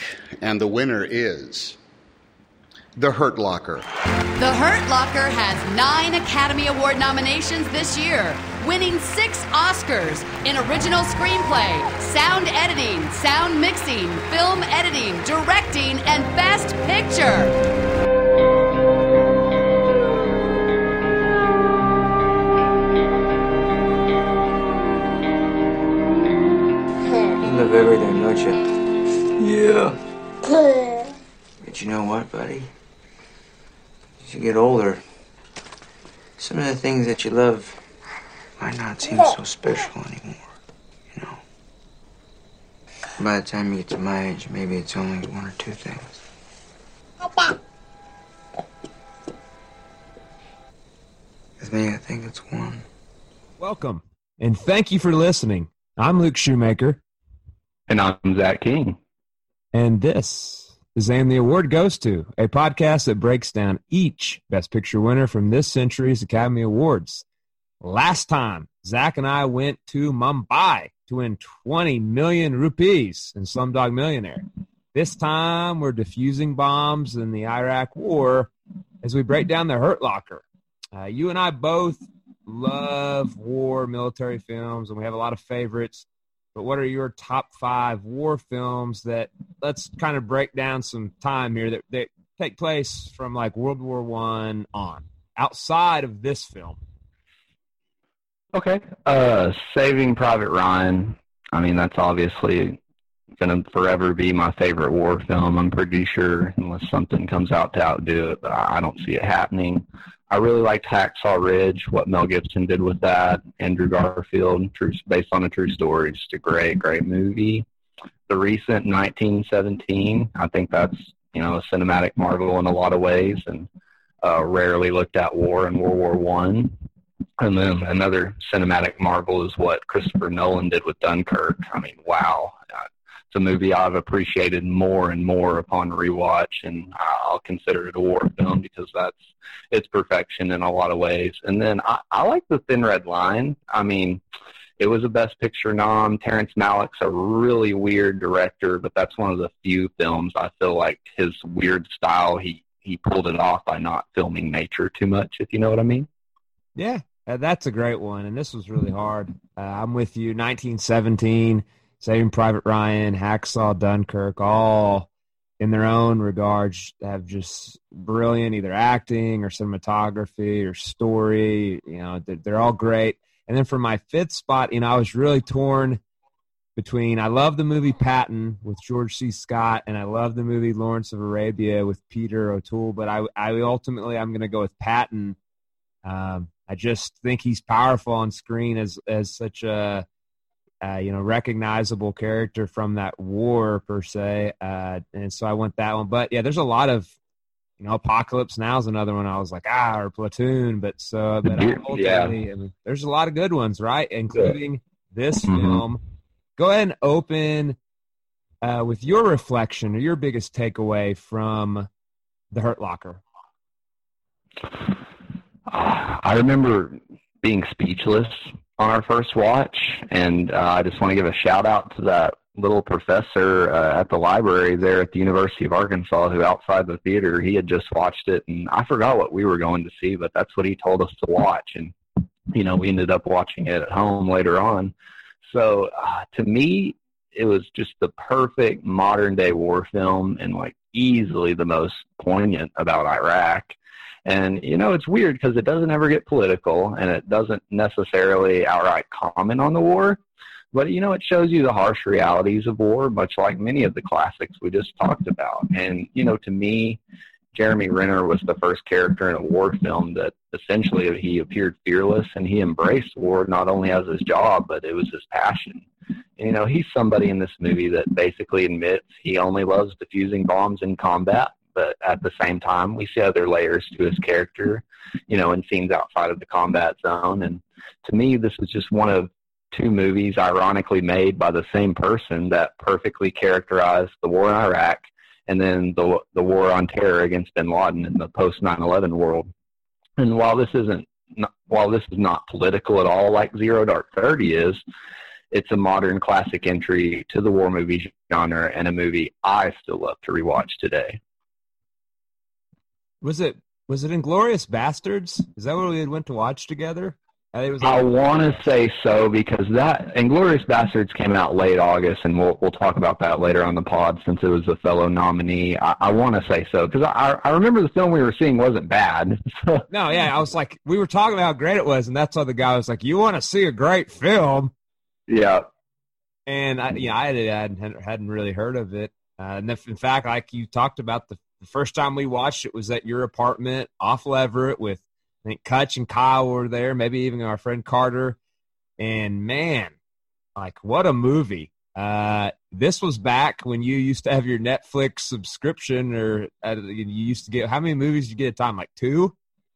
and the winner is The Hurt Locker. The Hurt Locker has 9 Academy Award nominations this year, winning 6 Oscars in original screenplay, sound editing, sound mixing, film editing, directing, and Best Picture. You love everything, don't you? Yeah. But you know what, buddy? As you get older, some of the things that you love might not seem so special anymore, you know? By the time you get to my age, maybe it's only 1 or 2 things. With me, I think it's 1. Welcome, and thank you for listening. I'm Luke Shoemaker. And I'm Zach King. And this is And the Award Goes To, a podcast that breaks down each Best Picture winner from this century's Academy Awards. Last time, Zach and I went to Mumbai to win 20 million rupees in Slumdog Millionaire. This time, we're defusing bombs in the Iraq War as we break down The Hurt Locker. You and I both love war military films, and we have a lot of favorites. But what are your top 5 war films that, let's kind of break down some time here, that take place from like World War I on, outside of this film? Okay. Saving Private Ryan. I mean, that's obviously going to forever be my favorite war film, I'm pretty sure, unless something comes out to outdo it, but I don't see it happening. I really liked Hacksaw Ridge, what Mel Gibson did with that. Andrew Garfield, based on a true story. Just a great, great movie. The recent 1917, I think that's, a cinematic marvel in a lot of ways, and rarely looked at war in World War I. And then another cinematic marvel is what Christopher Nolan did with Dunkirk. I mean, wow. It's a movie I've appreciated more and more upon rewatch, and I'll consider it a war film because it's perfection in a lot of ways. And then I like The Thin Red Line. I mean, it was a Best Picture nom. Terrence Malick's a really weird director, but that's one of the few films I feel like his weird style, he pulled it off by not filming nature too much, if you know what I mean. Yeah, that's a great one, and this was really hard. I'm with you. 1917, Saving Private Ryan, Hacksaw, Dunkirk, all in their own regards have just brilliant either acting or cinematography or story. They're all great. And then for my 5th spot, I was really torn between, I love the movie Patton with George C. Scott, and I love the movie Lawrence of Arabia with Peter O'Toole, but I'm going to go with Patton. I just think he's powerful on screen as such a recognizable character from that war per se, and so I went that one. But yeah, there's a lot of, Apocalypse Now is another one I was like, or Platoon, but ultimately, yeah. I mean, there's a lot of good ones, right? Including this film. Go ahead and open with your reflection or your biggest takeaway from The Hurt Locker. I remember being speechless on our first watch, and I just want to give a shout out to that little professor at the library there at the University of Arkansas who outside the theater, he had just watched it, and I forgot what we were going to see, but that's what he told us to watch, and we ended up watching it at home later on. So to me, it was just the perfect modern day war film, and like easily the most poignant about Iraq. And, it's weird because it doesn't ever get political, and it doesn't necessarily outright comment on the war. But, it shows you the harsh realities of war, much like many of the classics we just talked about. And, to me, Jeremy Renner was the first character in a war film that essentially he appeared fearless, and he embraced war not only as his job, but it was his passion. And, he's somebody in this movie that basically admits he only loves defusing bombs in combat. But at the same time, we see other layers to his character, in scenes outside of the combat zone. And to me, this is just one of 2 movies ironically made by the same person that perfectly characterized the war in Iraq and then the war on terror against bin Laden in the post 9/11 world. And while this is not political at all like Zero Dark 30 is, it's a modern classic entry to the war movie genre and a movie I still love to rewatch today. Was it Inglourious Bastards? Is that what we went to watch together? I want to say so, because that Inglourious Bastards came out late August, and we'll talk about that later on the pod since it was a fellow nominee. I want to say so, because I remember the film we were seeing wasn't bad. So. No, yeah, I was like, we were talking about how great it was, and that's why the guy was like, you want to see a great film? Yeah. And I hadn't really heard of it. And in fact, like you talked about, the first time we watched it was at your apartment off Leverett with, I think Kutch and Kyle were there, maybe even our friend Carter. And, man, like, what a movie. This was back when you used to have your Netflix subscription, or you used to get – how many movies did you get at a time, like 2?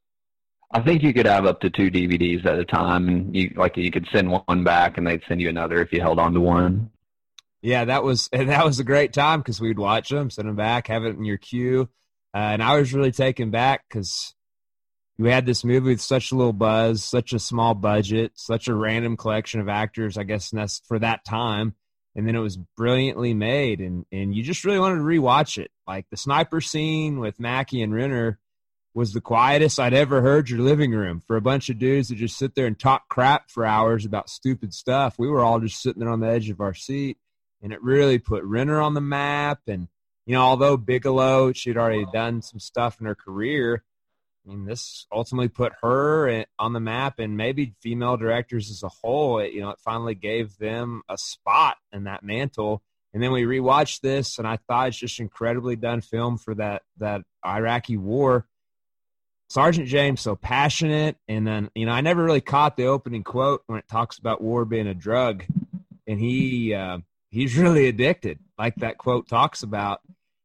I think you could have up to 2 DVDs at a time, and you could send one back and they'd send you another if you held on to one. Yeah, that was a great time because we'd watch them, send them back, have it in your queue. And I was really taken back because – we had this movie with such a little buzz, such a small budget, such a random collection of actors, I guess, for that time. And then it was brilliantly made, and you just really wanted to rewatch it. Like the sniper scene with Mackie and Renner was the quietest I'd ever heard your living room. For a bunch of dudes that just sit there and talk crap for hours about stupid stuff, we were all just sitting there on the edge of our seat, and it really put Renner on the map. And, you know, although Bigelow, she'd already done some stuff in her career, I mean, this ultimately put her on the map, and maybe female directors as a whole. It finally gave them a spot in that mantle. And then we rewatched this, and I thought it's just incredibly done film for that Iraqi war. Sergeant James, so passionate. And then, I never really caught the opening quote when it talks about war being a drug. And he's really addicted, like that quote talks about.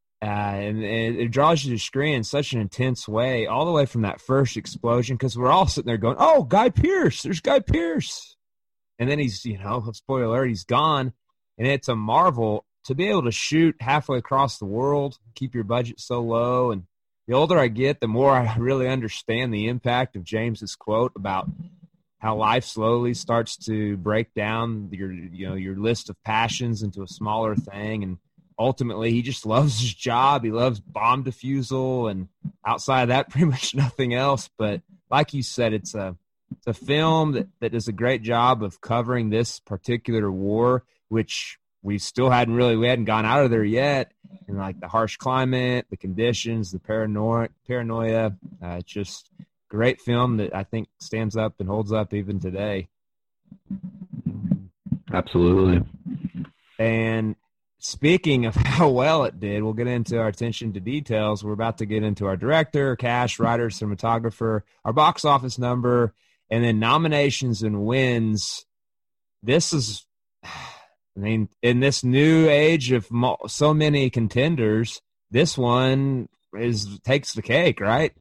And it draws you to the screen in such an intense way, all the way from that first explosion, because we're all sitting there going, oh, Guy Pearce, there's Guy Pearce. And then he's, spoiler alert, he's gone. And it's a marvel to be able to shoot halfway across the world, keep your budget so low. And the older I get, the more I really understand the impact of James's quote about how life slowly starts to break down your list of passions into a smaller thing. And ultimately, he just loves his job. He loves bomb defusal, and outside of that, pretty much nothing else. But like you said, it's a film that does a great job of covering this particular war, which we hadn't gone out of there yet. And like the harsh climate, the conditions, the paranoia, it's just great film that I think stands up and holds up even today. Absolutely. And speaking of how well it did, we'll get into our attention to details. We're about to get into our director, cast, writer, cinematographer, our box office number, and then nominations and wins. This is, in this new age of so many contenders, this one takes the cake, right?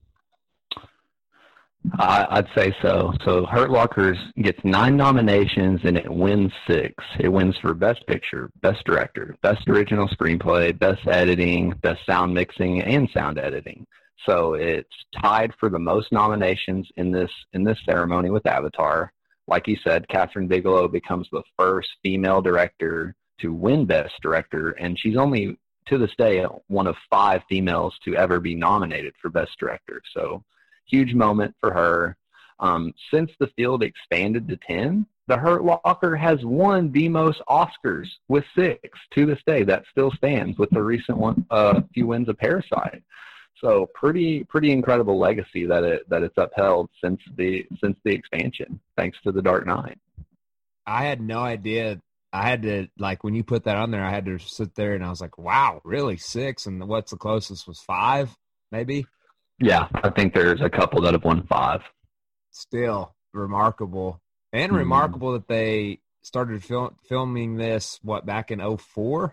I'd say so. So Hurt Locker gets 9 nominations and it wins 6. It wins for Best Picture, Best Director, Best Original Screenplay, Best Editing, Best Sound Mixing, and Sound Editing. So it's tied for the most nominations in this ceremony with Avatar. Like you said, Kathryn Bigelow becomes the first female director to win Best Director, and she's only, to this day, one of 5 females to ever be nominated for Best Director. So huge moment for her. Since the field expanded to 10, the Hurt Locker has won the most Oscars with 6 to this day. That still stands with the recent few wins of Parasite. So pretty incredible legacy that it's upheld since the expansion, thanks to The Dark Knight. I had no idea. I had to, when you put that on there, I had to sit there and I was like, wow, really, 6? And what's the closest was 5, maybe? Yeah, I think there's a couple that have won 5. Still remarkable. And remarkable that they started filming this, back in 04?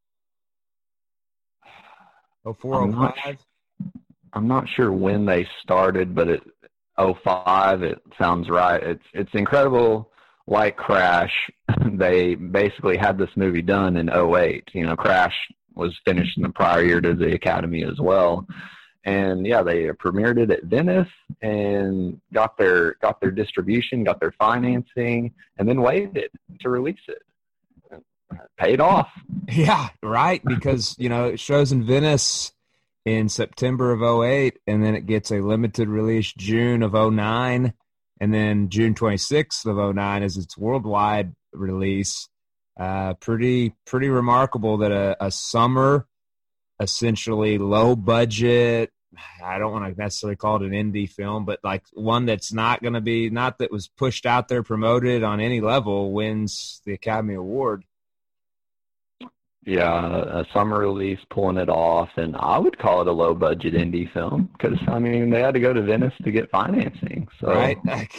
04, 05? I'm not sure when they started, but 05, it sounds right. It's incredible. Like Crash, they basically had this movie done in 08. Crash was finished in the prior year to the Academy as well. And yeah, they premiered it at Venice and got their distribution, got their financing, and then waited to release it. Paid off. Yeah, right. Because, it shows in Venice in September of 2008, and then it gets a limited release June of 2009, and then June 26th of 2009 is its worldwide release. Pretty remarkable that a summer, essentially low budget, I don't want to necessarily call it an indie film, but like one that's not that was pushed out there, promoted on any level, wins the Academy Award. Yeah, a summer release pulling it off, and I would call it a low-budget indie film because, they had to go to Venice to get financing. So, right?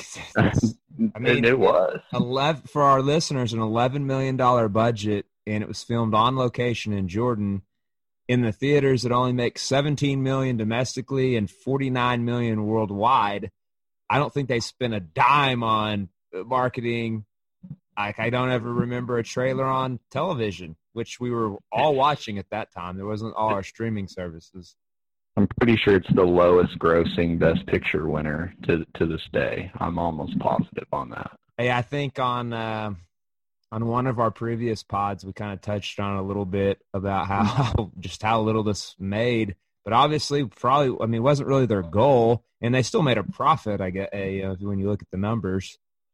It was. For our listeners, an $11 million budget, and it was filmed on location in Jordan. In the theaters, it only makes $17 million domestically and $49 million worldwide. I don't think they spent a dime on marketing. I don't ever remember a trailer on television, which we were all watching at that time. There wasn't all our streaming services. I'm pretty sure it's the lowest grossing Best Picture winner to this day. I'm almost positive on that. Hey, I think on one of our previous pods, we kind of touched on a little bit about how little this made. But obviously, probably, it wasn't really their goal, and they still made a profit, I guess, when you look at the numbers.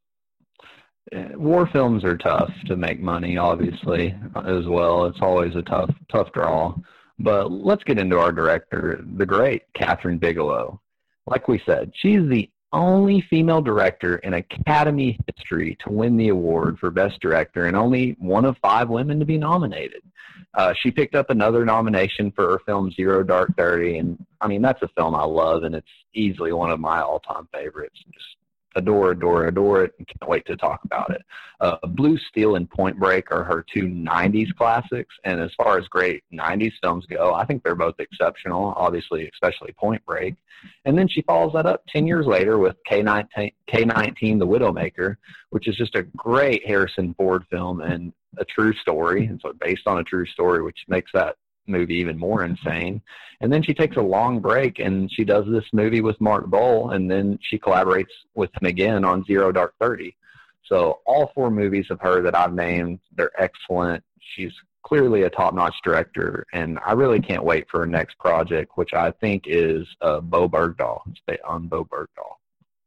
War films are tough to make money, obviously, as well. It's always a tough draw. But let's get into our director, the great Kathryn Bigelow. Like we said, she's the only female director in Academy history to win the award for Best Director and only one of 5 women to be nominated. She picked up another nomination for her film Zero Dark 30, and that's a film I love, and it's easily one of my all-time favorites. Just adore it, and can't wait to talk about it. Blue Steel and Point Break are her 2 90s classics, and as far as great 90s films go, I think they're both exceptional, obviously, especially Point Break. And then she follows that up 10 years later with K-19, The Widowmaker, which is just a great Harrison Ford film and a true story, and so based on a true story, which makes that movie even more insane. And then she takes a long break and she does this movie with Mark Bowl, and then she collaborates with him again on Zero Dark 30. So all 4 movies of her that I've named, they're excellent. She's clearly a top-notch director, and I really can't wait for her next project, which I think is Bo Bergdahl. It's on Bo Bergdahl.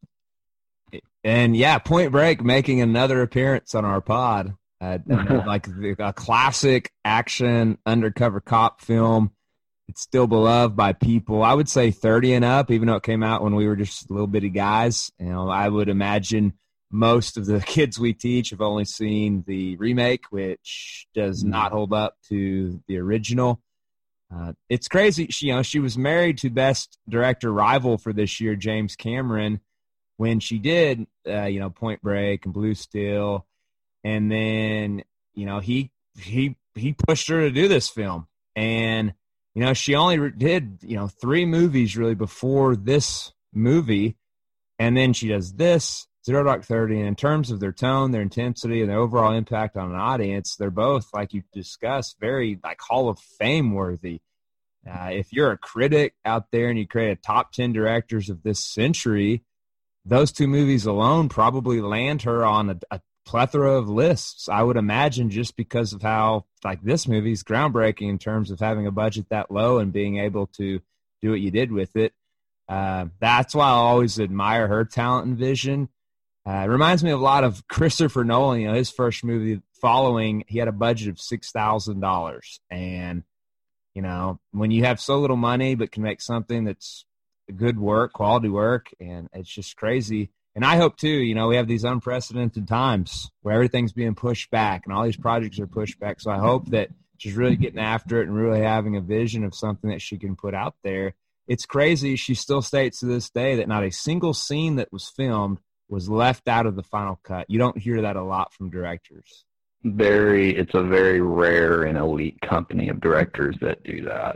And yeah, Point Break making another appearance on our pod. Like a classic action undercover cop film. It's still beloved by people, I would say 30 and up, even though it came out when we were just little bitty guys. I would imagine most of the kids we teach have only seen the remake, which does not hold up to the original. It's crazy. She was married to Best Director rival for this year, James Cameron, when she did, Point Break and Blue Steel. And then, he pushed her to do this film. And, she only did, 3 movies really before this movie. And then she does this, Zero Dark 30. And in terms of their tone, their intensity, and their overall impact on an audience, they're both, like you discussed, very Hall of Fame worthy. If you're a critic out there and you create a top 10 directors of this century, those 2 movies alone probably land her on a plethora of lists, I would imagine, just because of how this movie's groundbreaking in terms of having a budget that low and being able to do what you did with it. That's why I always admire her talent and vision. It reminds me a lot of Christopher Nolan. His first movie following, he had a budget of $6,000. And, when you have so little money but can make something that's good work, quality work, and it's just crazy. And I hope, too, we have these unprecedented times where everything's being pushed back and all these projects are pushed back. So I hope that she's really getting after it and really having a vision of something that she can put out there. It's crazy. She still states to this day that not a single scene that was filmed was left out of the final cut. You don't hear that a lot from directors. It's a very rare and elite company of directors that do that.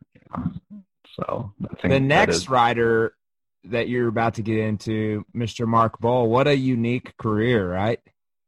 So I think the next writer that you're about to get into, Mr. Mark Bowl, what a unique career, right?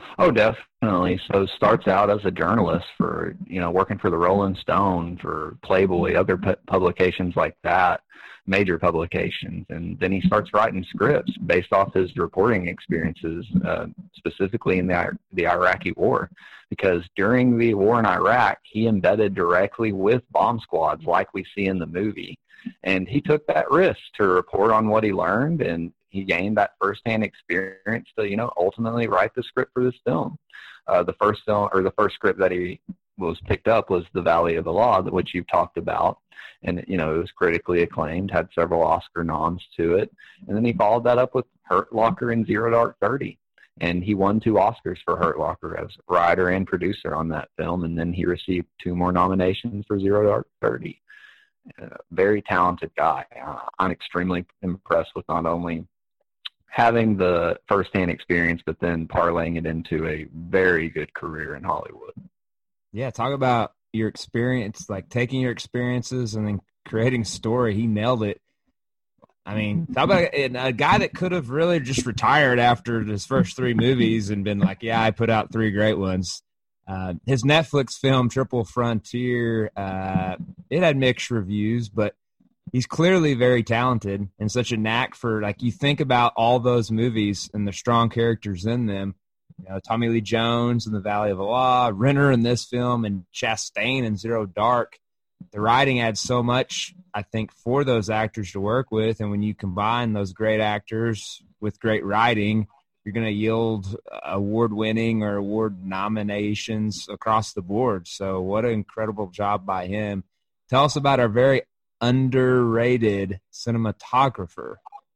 Oh, definitely. So starts out as a journalist for, working for the Rolling Stone, for Playboy, other publications like that, major publications. And then he starts writing scripts based off his reporting experiences, specifically in the Iraqi war. Because during the war in Iraq, he embedded directly with bomb squads like we see in the movie. And he took that risk to report on what he learned, and he gained that firsthand experience to, ultimately write the script for this film. The first script that he was picked up was The Valley of the Law, which you've talked about. And, it was critically acclaimed, had several Oscar noms to it. And then he followed that up with Hurt Locker and Zero Dark 30. And he won 2 Oscars for Hurt Locker as writer and producer on that film. And then he received 2 more nominations for Zero Dark 30. Very talented guy. I'm extremely impressed with not only having the firsthand experience, but then parlaying it into a very good career in Hollywood. Yeah, talk about your experience, like taking your experiences and then creating story. He nailed it. I mean, talk about a guy that could have really just retired after his first 3 movies and been like, yeah, I put out 3 great ones. His Netflix film, Triple Frontier, it had mixed reviews, but he's clearly very talented and such a knack for, like, you think about all those movies and the strong characters in them. Tommy Lee Jones in The Valley of the Law, Renner in this film, and Chastain in Zero Dark. The writing adds so much, I think, for those actors to work with. And when you combine those great actors with great writing, you're going to yield award-winning or award nominations across the board. So what an incredible job by him. Tell us about our very underrated cinematographer.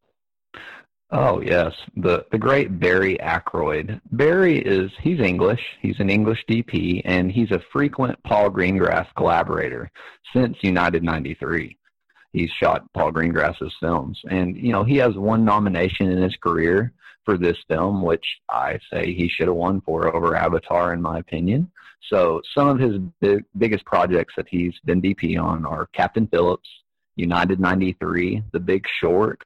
Oh, yes. The great Barry Ackroyd. He's English. He's an English DP, and he's a frequent Paul Greengrass collaborator since United 93. He's shot Paul Greengrass's films. And, he has 1 nomination in his career for this film, which I say he should have won for over Avatar, in my opinion. So some of his biggest projects that he's been DP on are Captain Phillips, United 93, The Big Short,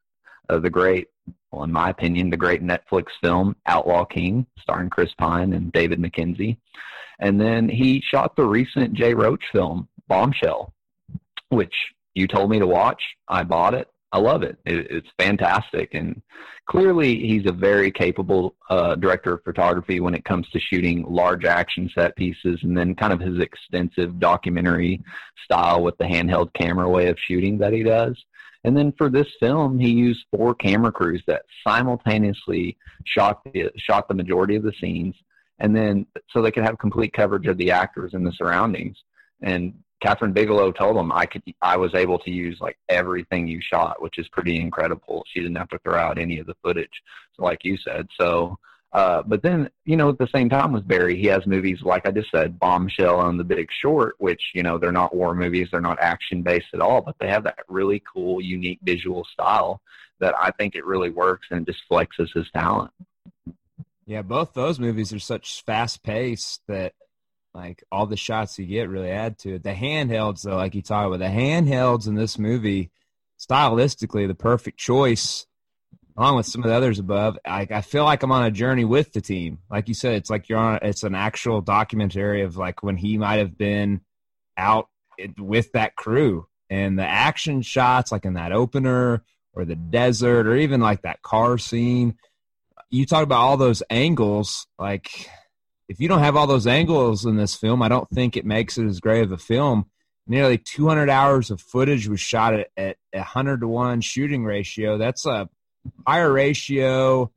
in my opinion, the great Netflix film Outlaw King, starring Chris Pine and David Mackenzie. And then he shot the recent Jay Roach film, Bombshell, which you told me to watch. I bought it. I love it. It's fantastic. And clearly he's a very capable director of photography when it comes to shooting large action set pieces, and then kind of his extensive documentary style with the handheld camera way of shooting that he does. And then for this film, he used 4 camera crews that simultaneously shot the majority of the scenes, and then so they could have complete coverage of the actors and the surroundings. And Catherine Bigelow told him I was able to use like everything you shot, which is pretty incredible. She didn't have to throw out any of the footage, like you said. So, but then, at the same time with Barry, he has movies, like I just said, Bombshell and The Big Short, which, they're not war movies. They're not action-based at all, but they have that really cool, unique visual style that I think it really works and just flexes his talent. Yeah, both those movies are such fast-paced that, like, all the shots you get really add to it. The handhelds, though, like you talk about, the handhelds in this movie, stylistically, the perfect choice, along with some of the others above. I feel like I'm on a journey with the team. Like you said, it's like it's an actual documentary of like when he might have been out with that crew. And the action shots, like in that opener or the desert or even like that car scene, you talk about all those angles. Like, if you don't have all those angles in this film, I don't think it makes it as great of a film. Nearly 200 hours of footage was shot at 100-to-1 shooting ratio. That's a higher ratio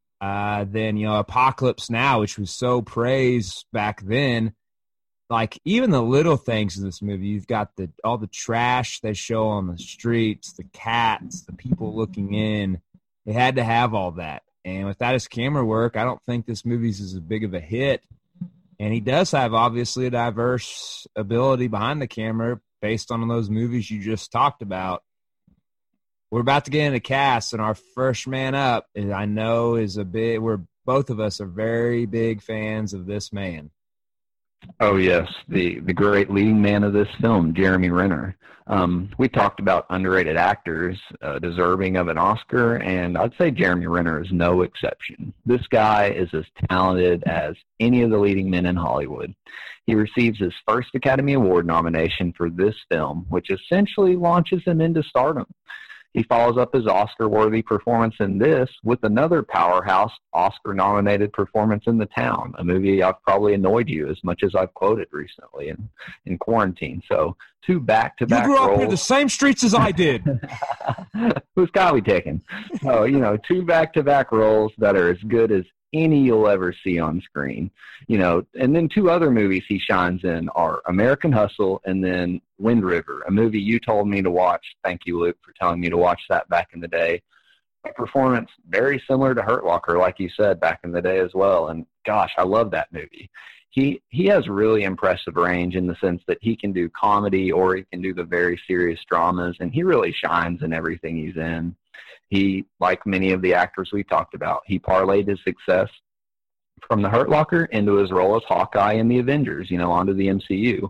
than, Apocalypse Now, which was so praised back then. Like, even the little things in this movie, you've got all the trash they show on the streets, the cats, the people looking in. They had to have all that. And without his camera work, I don't think this movie's as big of a hit. And he does have, obviously, a diverse ability behind the camera based on those movies you just talked about. We're about to get into cast, and our first man up, I know, both of us are very big fans of this man. Oh, yes, the great leading man of this film, Jeremy Renner. We talked about underrated actors deserving of an Oscar, and I'd say Jeremy Renner is no exception. This guy is as talented as any of the leading men in Hollywood. He receives his first Academy Award nomination for this film, which essentially launches him into stardom. He follows up his Oscar-worthy performance in this with another powerhouse Oscar-nominated performance in The Town, a movie I've probably annoyed you as much as I've quoted recently in quarantine. So 2 back-to-back roles. You grew up in the same streets as I did. Who's Kylie taking? So, 2 back-to-back roles that are as good as any you'll ever see on screen. And then 2 other movies he shines in are American Hustle and then Wind River, a movie you told me to watch. Thank you, Luke, for telling me to watch that back in the day. A performance very similar to Hurt Locker, like you said, back in the day as well. And gosh, I love that movie. He has really impressive range in the sense that he can do comedy or he can do the very serious dramas, and he really shines in everything he's in. He, like many of the actors we talked about, he parlayed his success from the Hurt Locker into his role as Hawkeye in the Avengers, onto the MCU,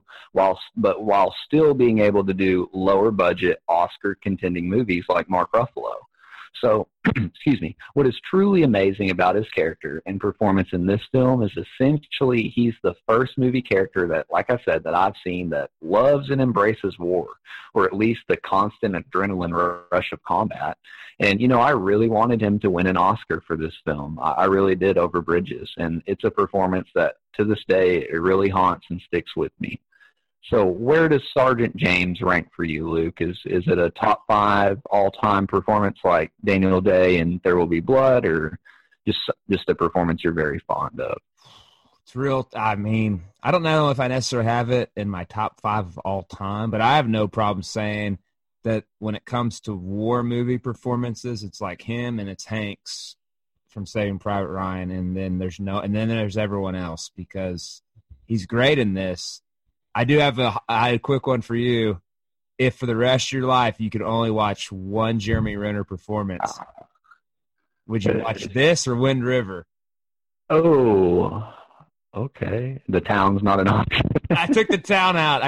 while still being able to do lower budget Oscar contending movies like Mark Ruffalo. So, excuse me, what is truly amazing about his character and performance in this film is essentially he's the first movie character that, like I said, that I've seen that loves and embraces war, or at least the constant adrenaline rush of combat. And, I really wanted him to win an Oscar for this film. I really did, over Bridges. And it's a performance that, to this day, it really haunts and sticks with me. So where does Sergeant James rank for you, Luke? Is it a top 5 all-time performance like Daniel Day and There Will Be Blood, or just a performance you're very fond of? It's real. I mean, I don't know if I necessarily have it in my top 5 of all time, but I have no problem saying that when it comes to war movie performances, it's like him and it's Hanks from Saving Private Ryan, and then there's everyone else, because he's great in this. I had a quick one for you. If for the rest of your life you could only watch one Jeremy Renner performance, would you watch this or Wind River? Oh, okay. The Town's not an option. I took The Town out.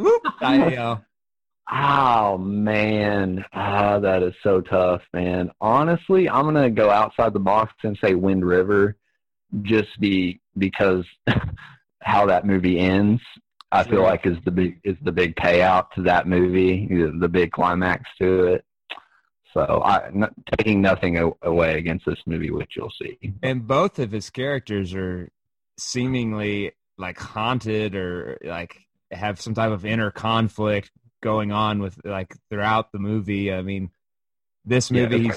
Oh, man. That is so tough, man. Honestly, I'm going to go outside the box and say Wind River, just because how that movie ends. I feel like is the big payout to that movie, the big climax to it. So taking nothing away against this movie, which you'll see. And both of his characters are seemingly like haunted or like have some type of inner conflict going on with like throughout the movie. I mean, this movie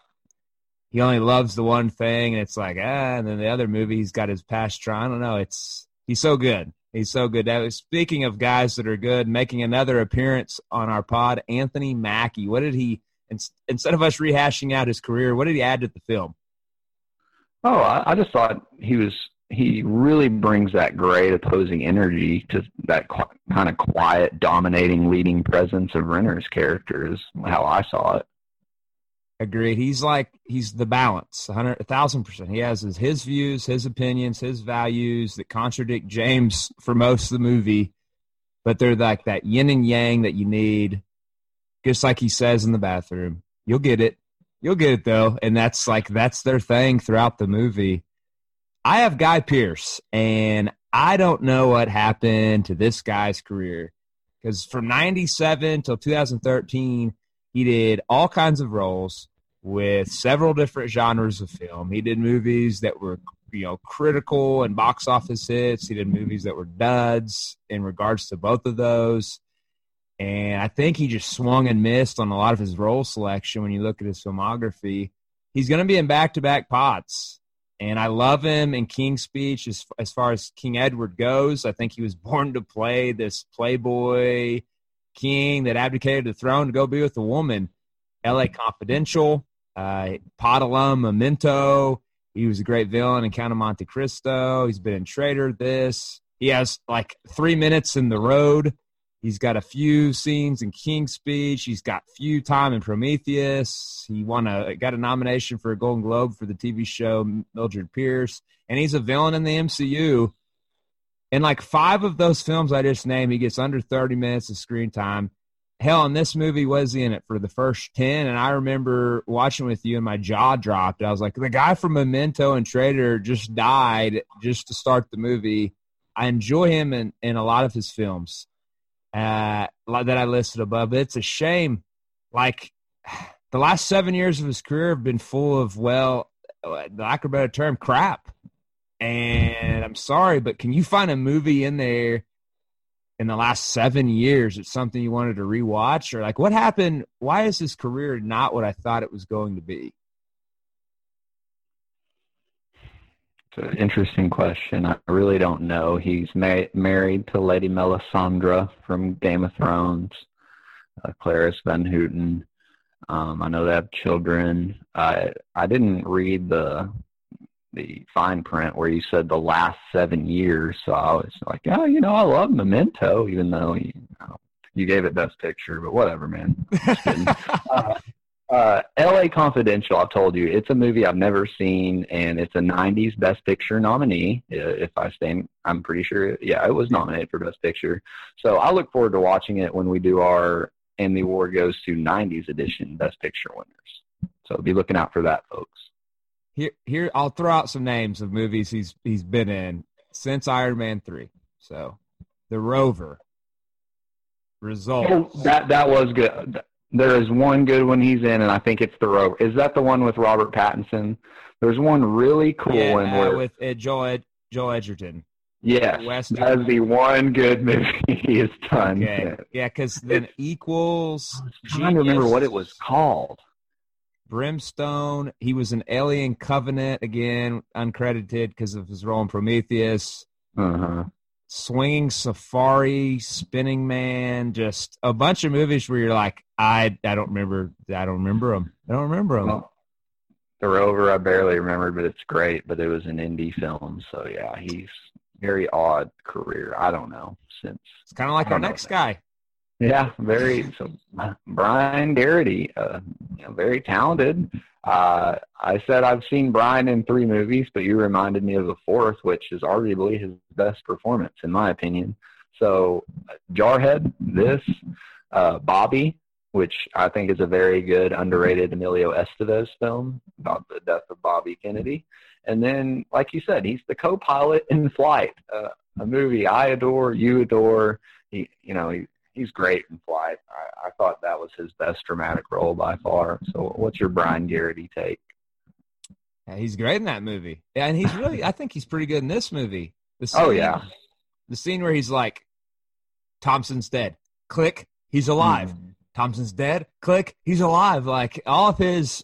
he only loves the one thing, and it's like, and then the other movie he's got his past trauma. I don't know. He's so good. He's so good. Speaking of guys that are good, making another appearance on our pod, Anthony Mackie. What did he, instead of us rehashing out his career, what did he add to the film? Oh, I just thought he really brings that great opposing energy to that kind of quiet, dominating, leading presence of Renner's character is how I saw it. Agreed. He's the balance, 1,000%. He has his views, his opinions, his values that contradict James for most of the movie, but they're like that yin and yang that you need, just like he says in the bathroom. You'll get it. You'll get it, though, and that's their thing throughout the movie. I have Guy Pearce, and I don't know what happened to this guy's career, because from 97 till 2013, he did all kinds of roles with several different genres of film. He did movies that were, critical and box office hits. He did movies that were duds in regards to both of those. And I think he just swung and missed on a lot of his role selection when you look at his filmography. He's going to be in back-to-back pods. And I love him in King's Speech as far as King Edward goes. I think he was born to play this playboy king that abdicated the throne to go be with a woman. L.A. Confidential, pod alum Memento. He was a great villain in Count of Monte Cristo. He's been in Traitor this. He has like 3 minutes in The Road. He's got a few scenes in King's Speech. He's got few time in Prometheus. He got a nomination for a Golden Globe for the TV show Mildred Pierce. And he's a villain in the MCU. In like 5 of those films I just named, he gets under 30 minutes of screen time. Hell, in this movie, was he in it for the first 10? And I remember watching with you and my jaw dropped. I was like, the guy from Memento and Traitor just died just to start the movie. I enjoy him in a lot of his films that I listed above. But it's a shame. Like, the last 7 years of his career have been full of, well, lack of a better term, crap. And I'm sorry, but can you find a movie in there in the last 7 years that's something you wanted to rewatch? Or like, what happened? Why is his career not what I thought it was going to be? It's an interesting question. I really don't know. He's married to Lady Melisandre from Game of Thrones, Clarice Van Houten. I know they have children. I didn't read the fine print where you said the last 7 years, so I was like, oh, I love Memento, even though you gave it Best Picture, but whatever, man. L.A. Confidential, I've told you, it's a movie I've never seen, and it's a 90s Best Picture nominee, I'm pretty sure, it was nominated for Best Picture, so I look forward to watching it when we do our And the Award Goes to 90s edition Best Picture winners, so be looking out for that, folks. Here, I'll throw out some names of movies he's been in since Iron Man 3. So, The Rover, Results. Oh, that was good. There is one good one he's in, and I think it's The Rover. Is that the one with Robert Pattinson? There's one really cool one where with Joel Edgerton. Yes, that is the one good movie he has done. Okay. Yeah, because then Equals. I was trying to remember what it was called. Brimstone. He was in Alien Covenant, again, uncredited because of his role in Prometheus. Uh-huh. Swinging Safari, Spinning Man, just a bunch of movies where you're like, I don't remember them. Well, The Rover, I barely remember, but it's great. But it was an indie film, so yeah, he's very odd career. I don't know. It's kind of like our next guy. Yeah, so Brian Garrity, very talented. I said I've seen Brian in 3 movies, but you reminded me of the 4th, which is arguably his best performance, in my opinion. So, Jarhead, Bobby, which I think is a very good, underrated Emilio Estevez film about the death of Bobby Kennedy. And then, like you said, he's the co-pilot in Flight, a movie I adore, you adore. He's great in Flight. I thought that was his best dramatic role by far. So what's your Brian Garrity take? Yeah, he's great in that movie. Yeah, and he's really, I think he's pretty good in this movie. The scene where he's like, Thompson's dead. Click, he's alive. Thompson's dead. Click, he's alive. Like, all of his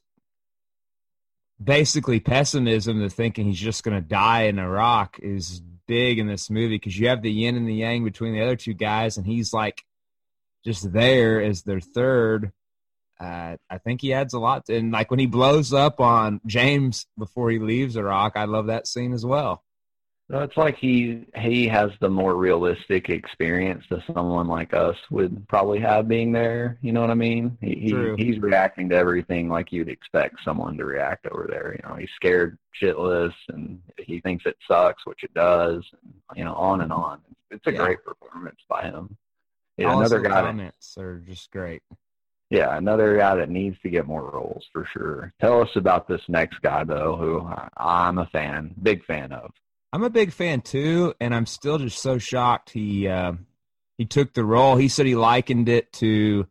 basically pessimism to thinking he's just going to die in Iraq is big in this movie because you have the yin and the yang between the other 2 guys, and he's like, just there as their third. I think he adds a lot. And like when he blows up on James before he leaves Iraq, I love that scene as well. No, it's like he has the more realistic experience that someone like us would probably have being there. You know what I mean? He's reacting to everything like you'd expect someone to react over there. He's scared shitless, and he thinks it sucks, which it does. And, on and on. It's a great performance by him. Yeah, another guy. Comments are just great. Yeah, another guy that needs to get more roles for sure. Tell us about this next guy though, who I'm a big fan of. I'm a big fan too, and I'm still just so shocked he took the role. He said he likened it to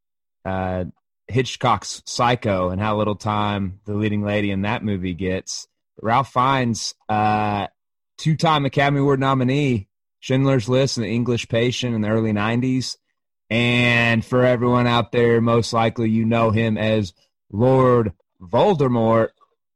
Hitchcock's Psycho and how little time the leading lady in that movie gets. Ralph Fiennes, 2-time Academy Award nominee, Schindler's List and The English Patient in the early 90s. And for everyone out there, most likely you know him as Lord Voldemort.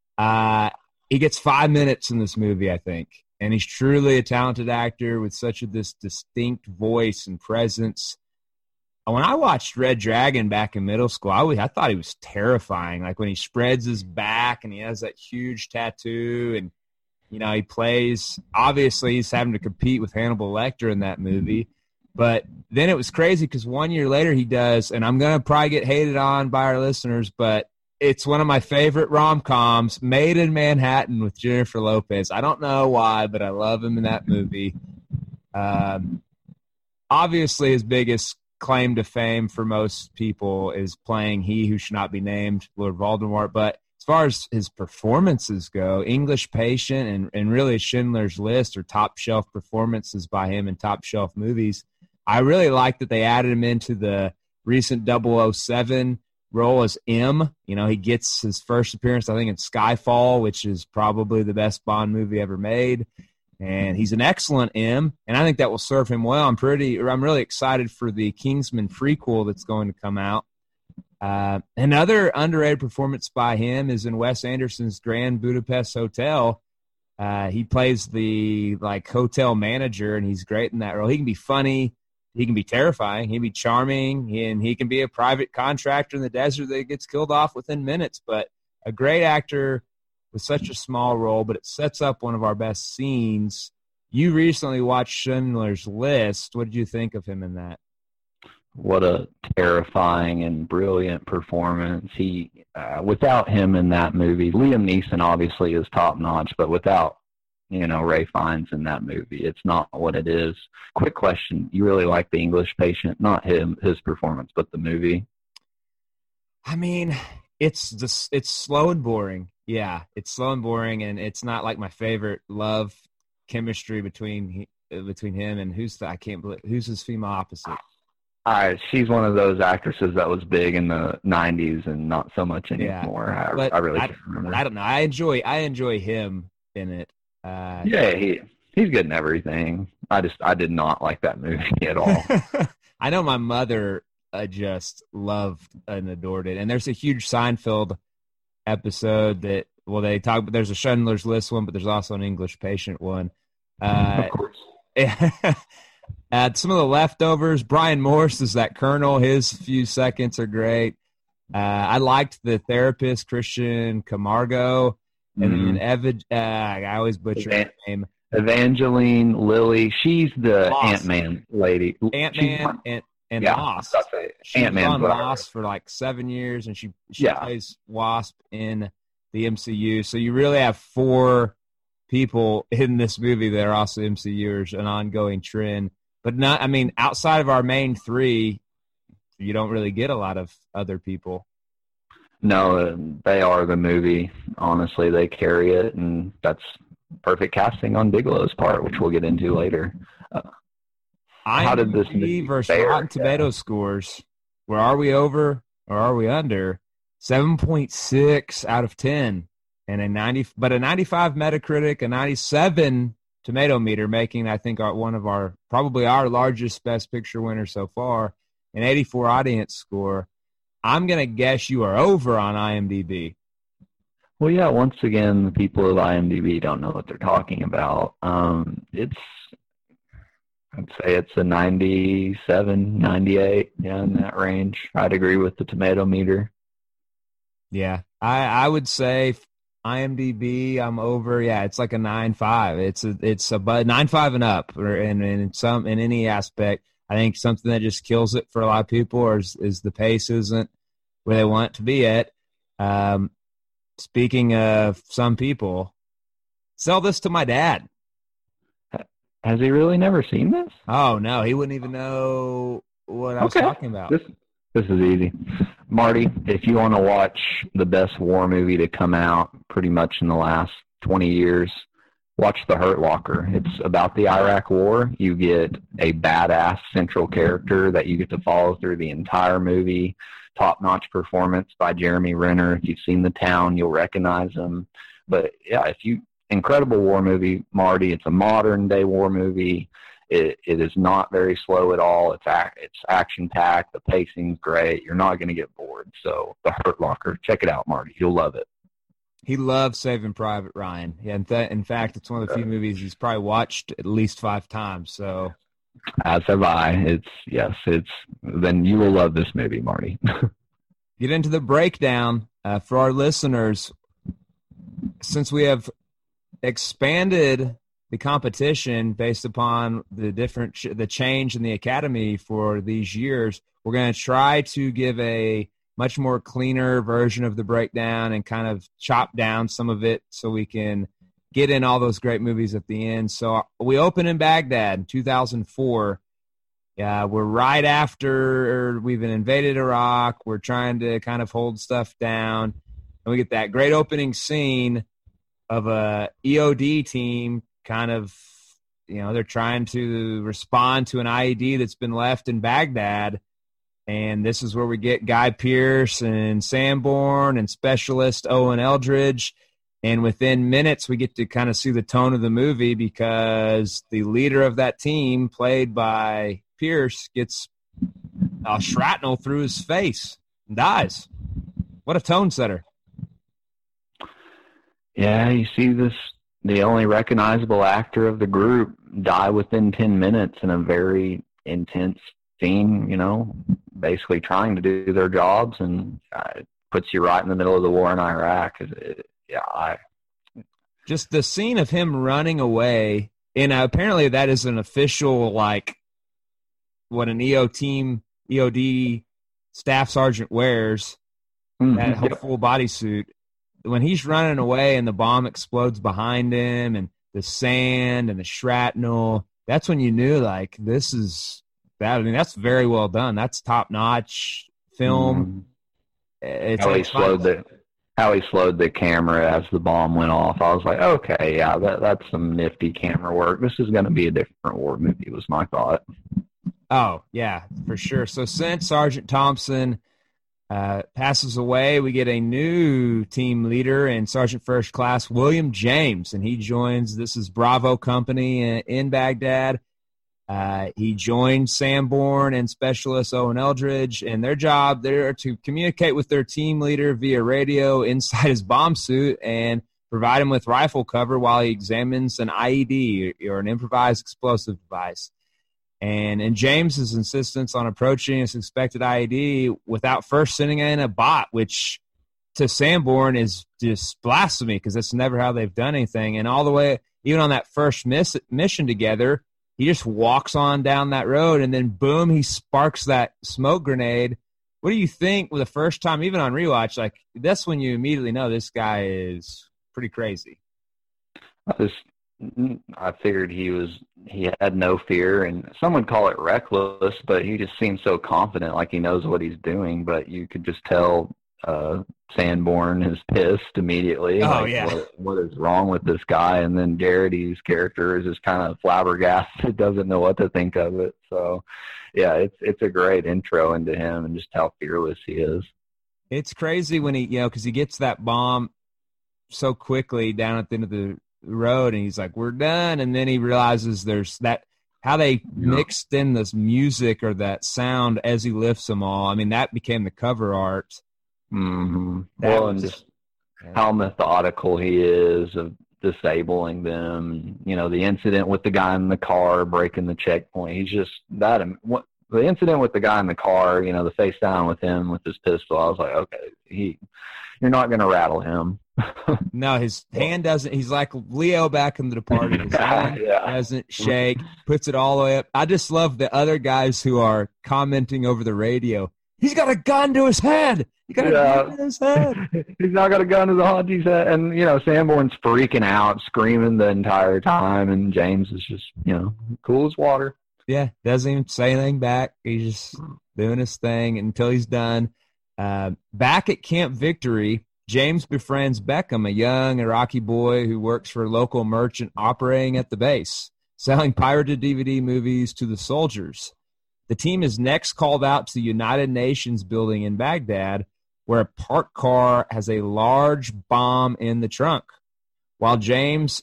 He gets 5 minutes in this movie, I think. And he's truly a talented actor with this distinct voice and presence. When I watched Red Dragon back in middle school, I thought he was terrifying. Like when he spreads his back and he has that huge tattoo and, he plays, obviously he's having to compete with Hannibal Lecter in that movie. But then it was crazy because 1 year later he does, and I'm going to probably get hated on by our listeners, but it's one of my favorite rom-coms, Made in Manhattan with Jennifer Lopez. I don't know why, but I love him in that movie. Obviously, his biggest claim to fame for most people is playing He Who Should Not Be Named, Lord Voldemort. But as far as his performances go, English Patient and really Schindler's List are top-shelf performances by him in top-shelf movies. I really like that they added him into the recent 007 role as M. You know, he gets his first appearance, I think, in Skyfall, which is probably the best Bond movie ever made. And he's an excellent M, and I think that will serve him well. I'm really excited for the Kingsman prequel that's going to come out. Another underrated performance by him is in Wes Anderson's Grand Budapest Hotel. He plays the hotel manager, and he's great in that role. He can be funny, he can be terrifying, he can be charming, and he can be a private contractor in the desert that gets killed off within minutes. But a great actor with such a small role, but it sets up one of our best scenes. You recently watched Schindler's List. What did you think of him in that? What a terrifying and brilliant performance. He, without him in that movie, Liam Neeson obviously is top notch, but without, Ray Fiennes in that movie, it's not what it is. Quick question. You really like The English Patient? Not his performance, but the movie? I mean, it's slow and boring. Yeah, it's slow and boring, and it's not like my favorite love chemistry between him and who's his female opposite? She's one of those actresses that was big in the 90s and not so much anymore. Yeah, I really can't remember. I don't know. I enjoy him in it. He's good in everything. I did not like that movie at all. I know my mother just loved and adored it, and there's a huge Seinfeld episode that they talk about. There's a Schindler's List one, but there's also an English Patient one. Of course. Some of the leftovers. Brian Morse is that colonel. His few seconds are great. I liked the therapist Christian Camargo, and then I always butcher her name. Evangeline Lilly. She's the Ant-Man lady. Ant-Man and Lost. She was on Lost for like 7 years, and she plays Wasp in the MCU. So you really have 4 people in this movie that are also MCUers, an ongoing trend. But outside of our main 3, you don't really get a lot of other people. No, they are the movie. Honestly, they carry it, and that's perfect casting on Bigelow's part, which we'll get into later. How did this movie versus Rotten Tomatoes scores? Where are we over or are we under? 7.6 out of 10, and a 95 Metacritic, a 97 Tomato Meter, making I think probably our largest Best Picture winner so far, an 84 audience score. I'm gonna guess you are over on IMDb. Well, yeah. Once again, the people of IMDb don't know what they're talking about. I'd say it's a 97, 98, in that range. I'd agree with the Tomato Meter. Yeah, I would say IMDb, I'm over. Yeah, it's like a 9.5. It's a 9.5 and up, or in any aspect. I think something that just kills it for a lot of people is the pace isn't where they want it to be at. Speaking of some people, sell this to my dad. Has he really never seen this? Oh, no. He wouldn't even know what I was talking about. This is easy. Marty, if you want to watch the best war movie to come out pretty much in the last 20 years, watch The Hurt Locker. It's about the Iraq War. You get a badass central character that you get to follow through the entire movie. Top-notch performance by Jeremy Renner. If you've seen The Town, you'll recognize him. But, yeah, incredible war movie, Marty. It's a modern-day war movie. It is not very slow at all. It's action-packed. The pacing's great. You're not going to get bored. So, The Hurt Locker. Check it out, Marty. You'll love it. He loves Saving Private Ryan. Yeah, in fact, it's one of the few movies he's probably watched at least 5 times. So, as have I. Then you will love this movie, Marty. Get into the breakdown for our listeners. Since we have expanded the competition based upon the change in the academy for these years, we're going to try to give a much more cleaner version of the breakdown and kind of chop down some of it so we can get in all those great movies at the end. So we open in Baghdad in 2004. We're right after we've invaded Iraq. We're trying to kind of hold stuff down. And we get that great opening scene of a EOD team kind of, they're trying to respond to an IED that's been left in Baghdad. And this is where we get Guy Pearce and Sanborn and Specialist Owen Eldridge. And within minutes, we get to kind of see the tone of the movie because the leader of that team, played by Pearce, gets shrapnel through his face and dies. What a tone setter. Yeah, you see the only recognizable actor of the group die within 10 minutes in a very intense scene, basically trying to do their jobs, and it puts you right in the middle of the war in Iraq. Just the scene of him running away, and apparently that is an official, what an EOD staff sergeant wears, that whole full bodysuit. When he's running away and the bomb explodes behind him and the sand and the shrapnel, that's when you knew, this is that. I mean, that's very well done. That's top-notch film. How he slowed the camera as the bomb went off. I was like, okay, yeah, that's some nifty camera work. This is going to be a different war movie, was my thought. Oh, yeah, for sure. So since Sergeant Thompson passes away, we get a new team leader in Sergeant First Class William James, and he joins, this is Bravo Company in Baghdad. He joined Sanborn and Specialist Owen Eldridge, and their job there to communicate with their team leader via radio inside his bomb suit and provide him with rifle cover while he examines an IED or an improvised explosive device. And in James's insistence on approaching a suspected IED without first sending in a bot, which to Sanborn is just blasphemy because that's never how they've done anything. And all the way, even on that first mission together, he just walks on down that road, and then boom, he sparks that smoke grenade. What do you think the first time, even on rewatch, that's when you immediately know this guy is pretty crazy? I figured he had no fear, and some would call it reckless, but he just seems so confident, like he knows what he's doing. But you could just tell Sanborn is pissed immediately. Oh, yeah. What is wrong with this guy? And then Garrity's character is just kind of flabbergasted, doesn't know what to think of it. So, yeah, it's a great intro into him and just how fearless he is. It's crazy when he, because he gets that bomb so quickly down at the end of the road, and he's like, we're done. And then he realizes there's that, how they mixed in this music or that sound as he lifts them all. I mean, that became the cover art. Mm-hmm. Well, and just how methodical he is of disabling them. The incident with the guy in the car breaking the checkpoint. He's just that. The incident with the guy in the car, the face down with him with his pistol. I was like, okay, you're not going to rattle him. No, his hand doesn't. He's like Leo back in The Departed. His hand doesn't shake. Puts it all the way up. I just love the other guys who are commenting over the radio. He's got a gun to his head. He got a gun to his head. He's not got a gun to the Haji's head. And, Sanborn's freaking out, screaming the entire time. And James is just, cool as water. Yeah, doesn't even say anything back. He's just doing his thing until he's done. Back at Camp Victory, James befriends Beckham, a young Iraqi boy who works for a local merchant operating at the base, selling pirated DVD movies to the soldiers. The team is next called out to the United Nations building in Baghdad, where a parked car has a large bomb in the trunk. While James,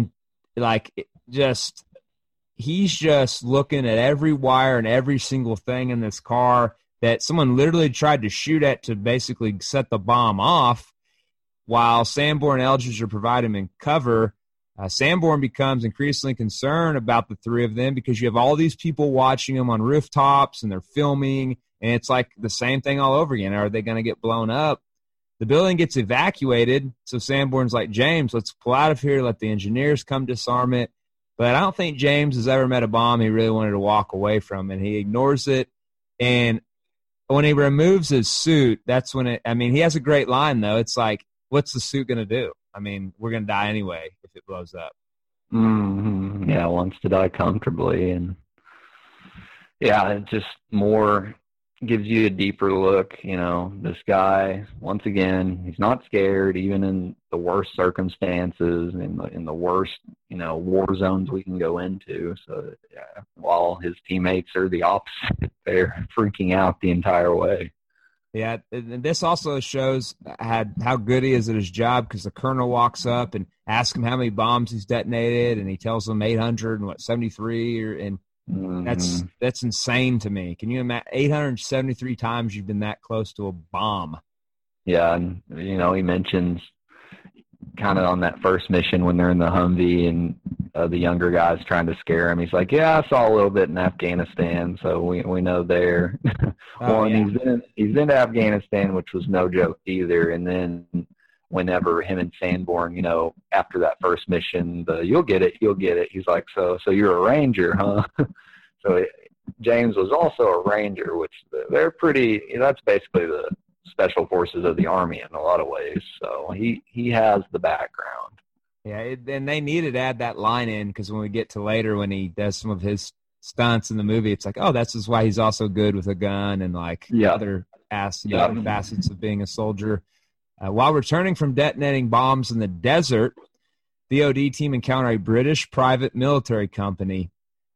he's just looking at every wire and every single thing in this car that someone literally tried to shoot at to basically set the bomb off. While Sanborn and Eldridge are providing him cover, Sanborn becomes increasingly concerned about the three of them because you have all these people watching them on rooftops and they're filming, and it's like the same thing all over again. Are they going to get blown up? The building gets evacuated, so Sanborn's like, James, let's pull out of here, let the engineers come disarm it. But I don't think James has ever met a bomb he really wanted to walk away from, and he ignores it. And when he removes his suit, that's when he has a great line, though. It's like, what's the suit going to do? I mean, we're going to die anyway if it blows up. Mm-hmm. Yeah, wants to die comfortably. And yeah, it just more gives you a deeper look. This guy, once again, he's not scared, even in the worst circumstances, in the worst, war zones we can go into. So, yeah, while his teammates are the opposite, they're freaking out the entire way. Yeah, and this also shows how good he is at his job, because the colonel walks up and asks him how many bombs he's detonated, and he tells them 873, and that's insane to me. Can you imagine 873 times you've been that close to a bomb? Yeah, and he mentions kind of on that first mission when they're in the Humvee and the younger guy's trying to scare him. He's like, "Yeah, I saw a little bit in Afghanistan, so we know there." And he's been to Afghanistan, which was no joke either. And then whenever him and Sanborn, after that first mission, you'll get it. He's like, so you're a Ranger, huh? So James was also a Ranger, which they're pretty. That's basically the Special Forces of the Army in a lot of ways. So he has the background. Yeah, and they needed to add that line in, because when we get to later when he does some of his stunts in the movie, it's like, oh, that's just why he's also good with a gun and other facets of being a soldier. While returning from detonating bombs in the desert, the OD team encounter a British private military company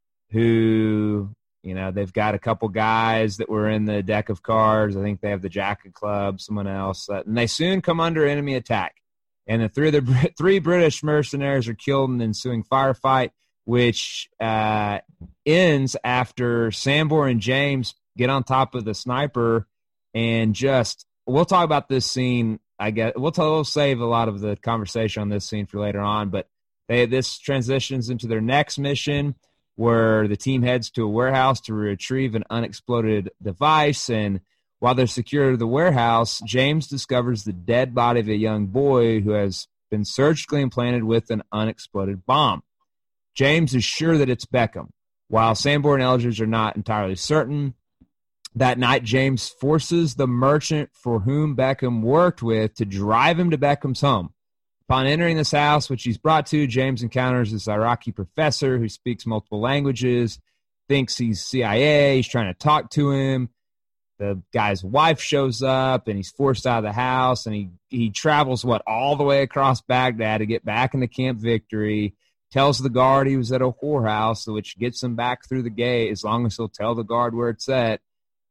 who, they've got a couple guys that were in the deck of cards. I think they have the Jacket Club, someone else. And they soon come under enemy attack. And the three British mercenaries are killed in an ensuing firefight, which ends after Sanborn and James get on top of the sniper and we'll talk about this scene. I guess we'll save a lot of the conversation on this scene for later on, but this transitions into their next mission, where the team heads to a warehouse to retrieve an unexploded device. And while they're secure to the warehouse, James discovers the dead body of a young boy who has been surgically implanted with an unexploded bomb. James is sure that it's Beckham, while Sanborn and Eldridge are not entirely certain. That night, James forces the merchant for whom Beckham worked with to drive him to Beckham's home. Upon entering this house, which he's brought to, James encounters this Iraqi professor who speaks multiple languages, thinks he's CIA, he's trying to talk to him. The guy's wife shows up, and he's forced out of the house, and he travels, all the way across Baghdad to get back into Camp Victory, tells the guard he was at a whorehouse, which gets him back through the gate as long as he'll tell the guard where it's at.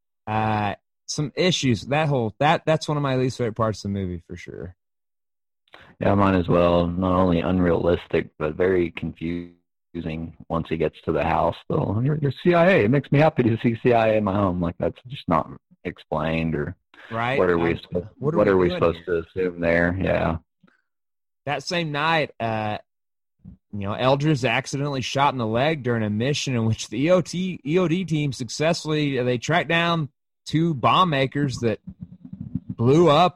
Some issues. That's one of my least favorite parts of the movie, for sure. Yeah, mine as well. Not only unrealistic, but very confusing once he gets to the house. Though you're CIA. It makes me happy to see CIA in my home. That's just not explained, or right. What are we supposed to assume there? Yeah. That same night, Eldridge accidentally shot in the leg during a mission in which the EOD team successfully tracked down two bomb makers that blew up.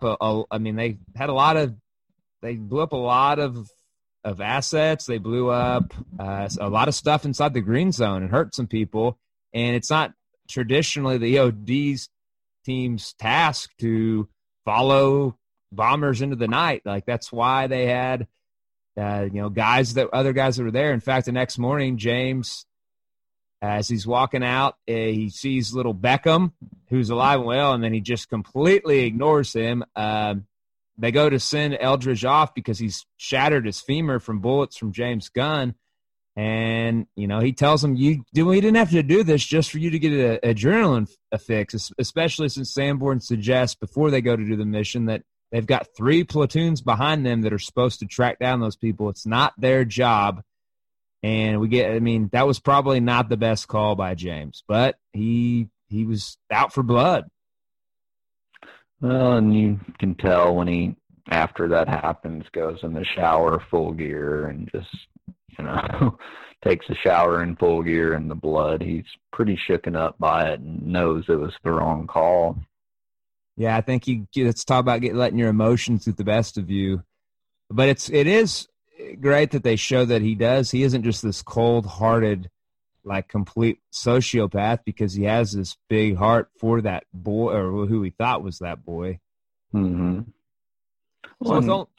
They blew up a lot of assets. They blew up a lot of stuff inside the green zone and hurt some people. And it's not traditionally the EOD's team's task to follow bombers into the night. That's why they had, other guys that were there. In fact, the next morning, James, as he's walking out, he sees little Beckham, who's alive and well, and then he just completely ignores him. They go to send Eldridge off because he's shattered his femur from bullets from James' gun. And, he tells him, we didn't have to do this just for you to get an adrenaline fix, especially since Sanborn suggests before they go to do the mission that they've got 3 platoons behind them that are supposed to track down those people. It's not their job. And that was probably not the best call by James, but he was out for blood. Well, and you can tell when he, after that happens, goes in the shower full gear and just, takes a shower in full gear in the blood. He's pretty shooken up by it and knows it was the wrong call. Yeah, I think let's talk about letting your emotions get the best of you. But it is great that they show that he isn't just this cold-hearted, complete sociopath, because he has this big heart for that boy, or who he thought was that boy. Mm-hmm. So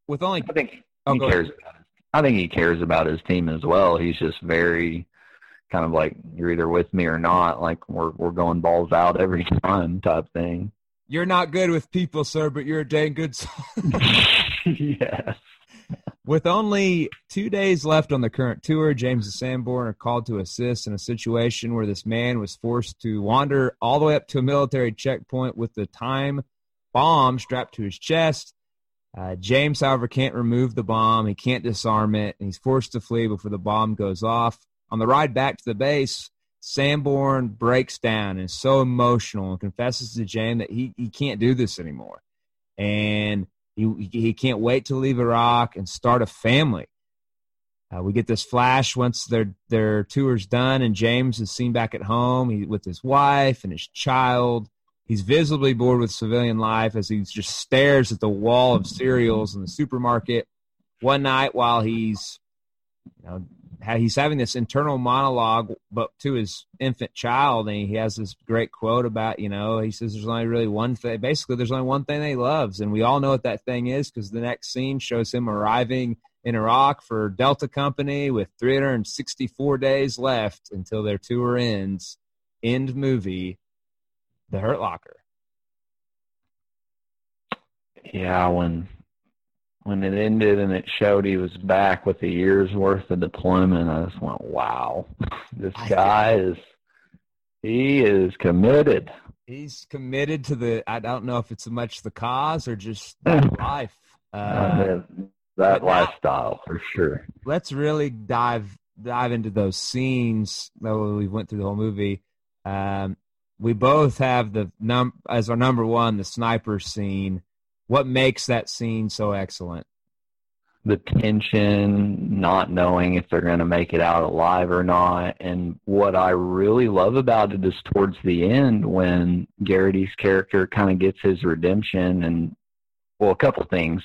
with only. I think he cares. I think he cares about his team as well. He's just very kind of like, you're either with me or not. Like we're going balls out every time type thing. You're not good with people, sir, but you're a dang good son. Yes. With only 2 days left on the current tour, James and Sanborn are called to assist in a situation where this man was forced to wander all the way up to a military checkpoint with the time bomb strapped to his chest. James, however, can't remove the bomb. He can't disarm it, and he's forced to flee before the bomb goes off. On the ride back to the base, Sanborn breaks down and is so emotional and confesses to James that he can't do this anymore. And he can't wait to leave Iraq and start a family. We get this flash once their tour's done, and James is seen back at home with his wife and his child. He's visibly bored with civilian life as he just stares at the wall of cereals in the supermarket. One night while he's having this internal monologue, but to his infant child, and he has this great quote about, he says there's only really one thing. Basically, there's only one thing that he loves, and we all know what that thing is because the next scene shows him arriving in Iraq for Delta Company with 364 days left until their tour ends. End movie, The Hurt Locker. Yeah, when it ended and it showed he was back with a year's worth of deployment, I just went, wow, this guy is committed. He's committed to I don't know if it's so much the cause or just life. That lifestyle, for sure. Let's really dive into those scenes, though we went through the whole movie. We both have as our number one, the sniper scene. What makes that scene so excellent? The tension, not knowing if they're going to make it out alive or not. And what I really love about it is towards the end when Garrity's character kind of gets his redemption. And, well, a couple things.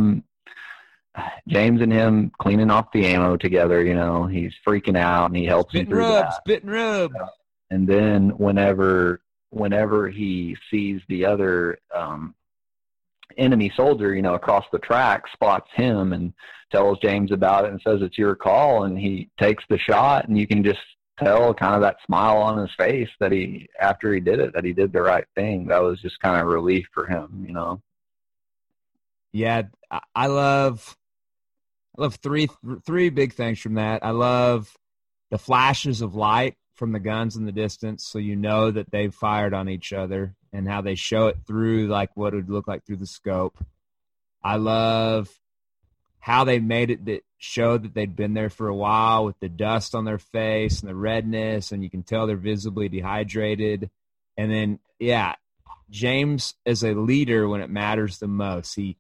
James and him cleaning off the ammo together, he's freaking out and he helps him through that. Spit and rub. And then whenever he sees the other enemy soldier, across the track, spots him and tells James about it and says it's your call, and he takes the shot, and you can just tell kind of that smile on his face that after he did it, that he did the right thing. That was just kind of relief for him, Yeah, I love three big things from that. I love the flashes of light from the guns in the distance, so you know that they've fired on each other, and how they show it through like what it would look like through the scope. I love how they made it that showed that they'd been there for a while with the dust on their face and the redness, and you can tell they're visibly dehydrated. And then, yeah, James as a leader when it matters the most. He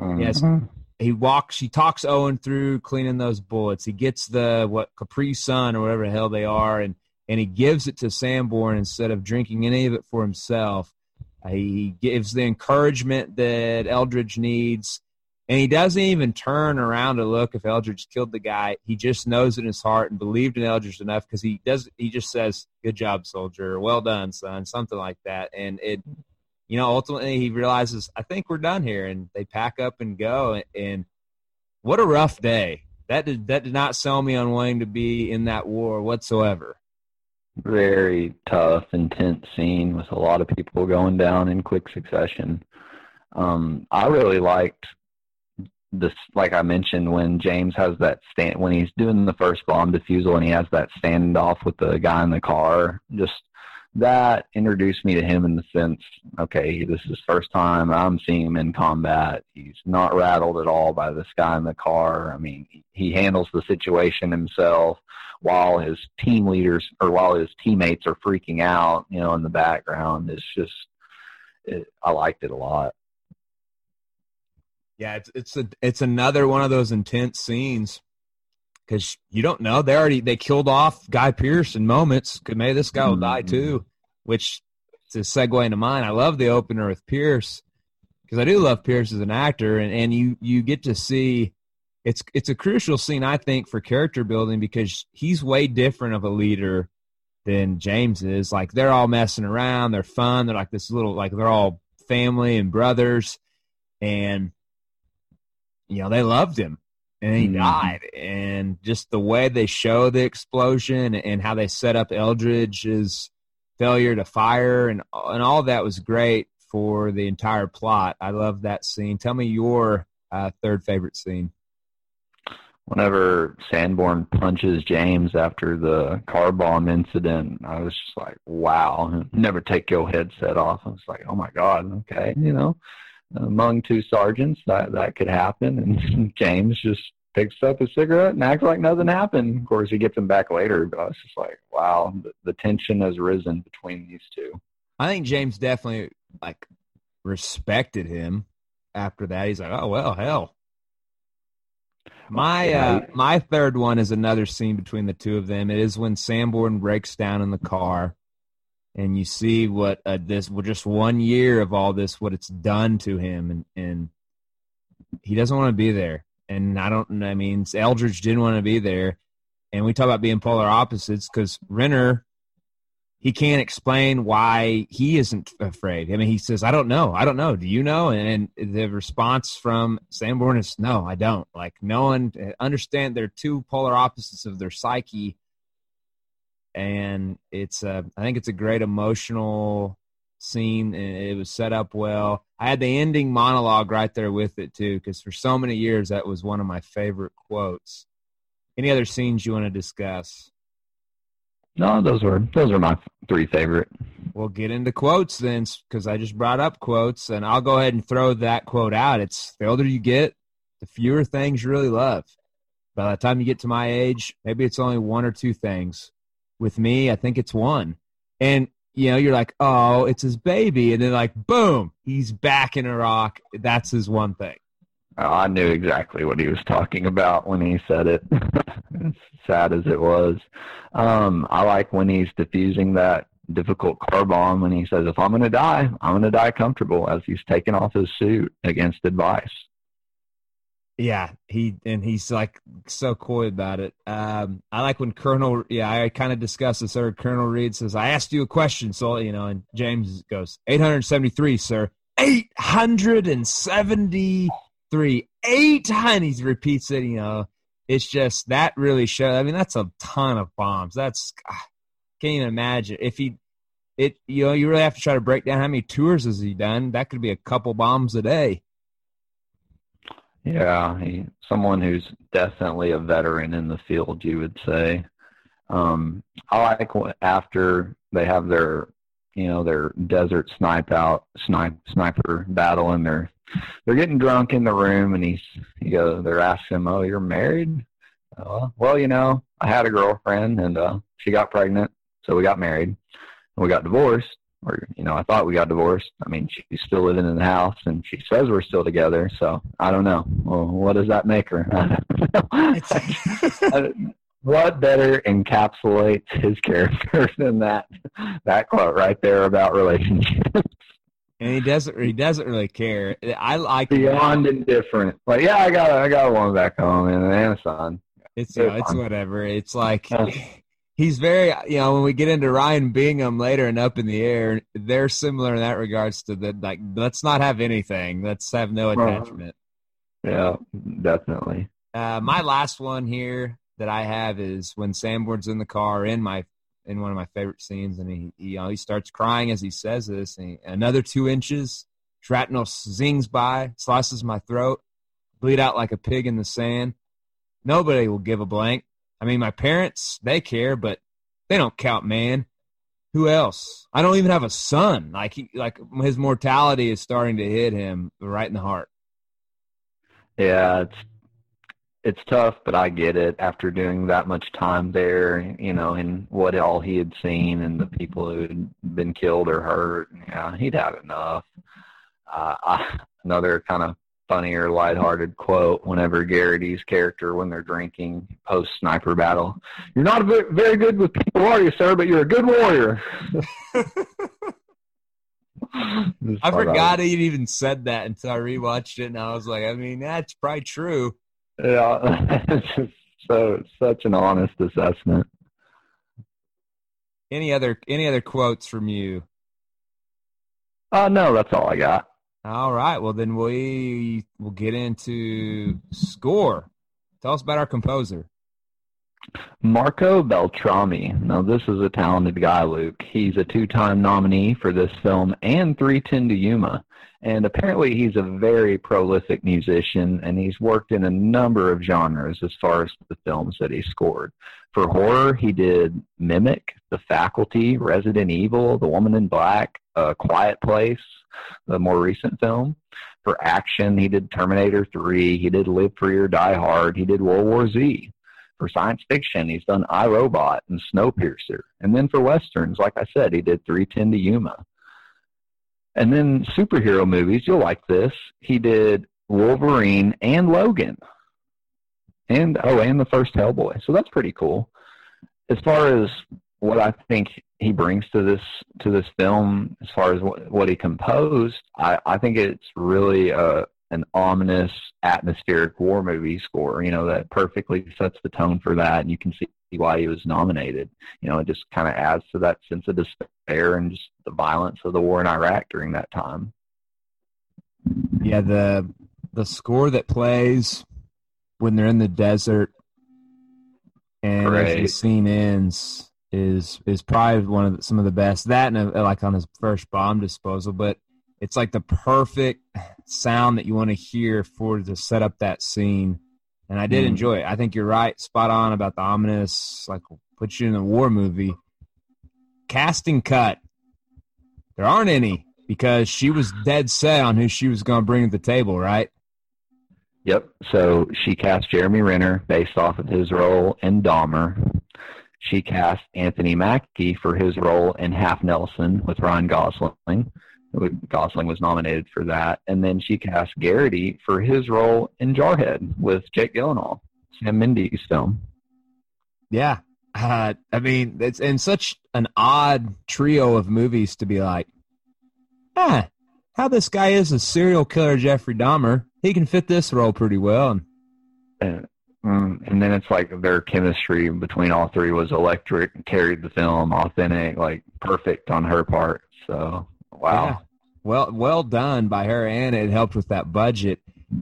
talks Owen through cleaning those bullets. He gets Capri Sun or whatever the hell they are, and he gives it to Sanborn instead of drinking any of it for himself. He gives the encouragement that Eldridge needs, and he doesn't even turn around to look if Eldridge killed the guy. He just knows in his heart and believed in Eldridge enough because he just says, "Good job, soldier," or "Well done, son," something like that. And ultimately he realizes, I think we're done here, and they pack up and go. And what a rough day. That did not sell me on wanting to be in that war whatsoever. Very tough, intense scene with a lot of people going down in quick succession. I really liked this, like I mentioned, when James has that when he's doing the first bomb defusal and he has that standoff with the guy in the car. Just that introduced me to him in the sense, okay, this is his first time I'm seeing him in combat. He's not rattled at all by this guy in the car. I mean, he handles the situation himself while his teammates are freaking out, in the background. It's just, I liked it a lot. Yeah, it's another one of those intense scenes because you don't know. They killed off Guy Pearce in moments. Maybe this guy will die too, which is a segue into mine. I love the opener with Pearce because I do love Pearce as an actor, and you get to see it's a crucial scene, I think, for character building because he's way different of a leader than James is. Like, they're all messing around, they're fun, they're like this little, like, they're all family and brothers, and they loved him, and he died. And just the way they show the explosion and how they set up Eldridge's failure to fire and all of that was great for the entire plot. I love that scene. Tell me your third favorite scene. Whenever Sanborn punches James after the car bomb incident, I was just like, wow, never take your headset off. I was like, oh, my God, okay, among two sergeants, that could happen. And James just picks up a cigarette and acts like nothing happened. Of course, he gets him back later, but I was just like, wow, the tension has risen between these two. I think James definitely, respected him after that. He's like, oh, well, hell. My third one is another scene between the two of them. It is when Sanborn breaks down in the car, and you see what just 1 year of all this, what it's done to him, and he doesn't want to be there. And Eldridge didn't want to be there. And we talk about being polar opposites because Renner, he can't explain why he isn't afraid. He says, I don't know. Do you know? And the response from Sanborn is, no, I don't. No one understand they're two polar opposites of their psyche. And I think it's a great emotional scene. And it was set up well. I had the ending monologue right there with it too, because for so many years, that was one of my favorite quotes. Any other scenes you want to discuss? No, those are my three favorite. We'll get into quotes then, because I just brought up quotes, and I'll go ahead and throw that quote out. It's the older you get, the fewer things you really love. By the time you get to my age, maybe it's only one or two things. With me, I think it's one. And, you're like, oh, it's his baby. And then boom, he's back in Iraq. That's his one thing. I knew exactly what he was talking about when he said it, as sad as it was. I like when he's diffusing that difficult car bomb when he says, if I'm going to die, I'm going to die comfortable, as he's taking off his suit against advice. Yeah, he's so coy about it. I like when I kind of discussed this earlier. Colonel Reed says, I asked you a question, so, and James goes, 873, sir. 873. 800. He repeats it, It's just, that really shows. That's a ton of bombs. That's, can't even imagine. You really have to try to break down how many tours has he done. That could be a couple bombs a day. Yeah, someone who's definitely a veteran in the field, you would say. I like after they have their desert sniper battle, and they're getting drunk in the room, and they're asking him, oh, you're married? Well, I had a girlfriend, and she got pregnant, so we got married, and we got divorced. Or, I thought we got divorced. She's still living in the house, and she says we're still together, so I don't know. Well, what does that make her? What better encapsulates his character than that quote right there about relationships? And he doesn't really care. I like beyond indifferent. Yeah, I got one back home and a son. It's whatever. It's he's very, when we get into Ryan Bingham later and Up in the Air, they're similar in that regards to let's not have anything. Let's have no attachment. Yeah, definitely. My last one here that I have is when Sanborn's in the car in one of my favorite scenes, and he starts crying as he says this, and another 2 inches, shrapnel zings by, slices my throat, bleed out like a pig in the sand. Nobody will give a blank. My parents, they care, but they don't count, man. Who else? I don't even have a son. His mortality is starting to hit him right in the heart. Yeah, it's tough, but I get it. After doing that much time there, and what all he had seen and the people who had been killed or hurt, yeah, he'd had enough. Another kind of funnier, lighthearted quote whenever Garrity's character, when they're drinking post-sniper battle, you're not very good with people, are you, sir, but you're a good warrior. I forgot he even said that until I rewatched it, and I was like, that's probably true. Yeah, it's just such an honest assessment. Any other quotes from you? No, that's all I got. All right. Well, then we will get into score. Tell us about our composer. Marco Beltrami. Now, this is a talented guy, Luke. He's a 2-time nominee for this film and 310 to Yuma. And apparently he's a very prolific musician, and he's worked in a number of genres as far as the films that he scored. For horror, he did Mimic, The Faculty, Resident Evil, The Woman in Black, A Quiet Place, the more recent film. For action, he did Terminator 3, he did Live Free or Die Hard, he did World War Z. For science fiction, he's done I, Robot and Snowpiercer. And then for westerns, like I said, he did 310 to Yuma. And then superhero movies, you'll like this. He did Wolverine and Logan. And the first Hellboy. So that's pretty cool. As far as what I think he brings to this film, as far as what he composed, I think it's really an ominous, atmospheric war movie score, that perfectly sets the tone for that, and you can see why he was nominated. It just kind of adds to that sense of despair and just the violence of the war in Iraq during that time. Yeah, the score that plays when they're in the desert and as the scene ends is probably some of the best. That and like on his first bomb disposal, but it's like the perfect sound that you want to hear to set up that scene. And I did enjoy it. I think you're right, spot on about the ominous, like put you in a war movie. Casting cut. There aren't any because she was dead set on who she was going to bring to the table, right? Yep. So she cast Jeremy Renner based off of his role in Dahmer. She cast Anthony Mackie for his role in Half Nelson with Ryan Gosling. Gosling was nominated for that. And then she cast Garrity for his role in Jarhead with Jake Gyllenhaal, Sam Mendes' film. Yeah. I mean, it's in such an odd trio of movies to be like, how this guy is a serial killer, Jeffrey Dahmer. He can fit this role pretty well. And then it's like their chemistry between all three was electric, carried the film, authentic, like perfect on her part. So, wow. Yeah. Well done by her, and it helped with that budget.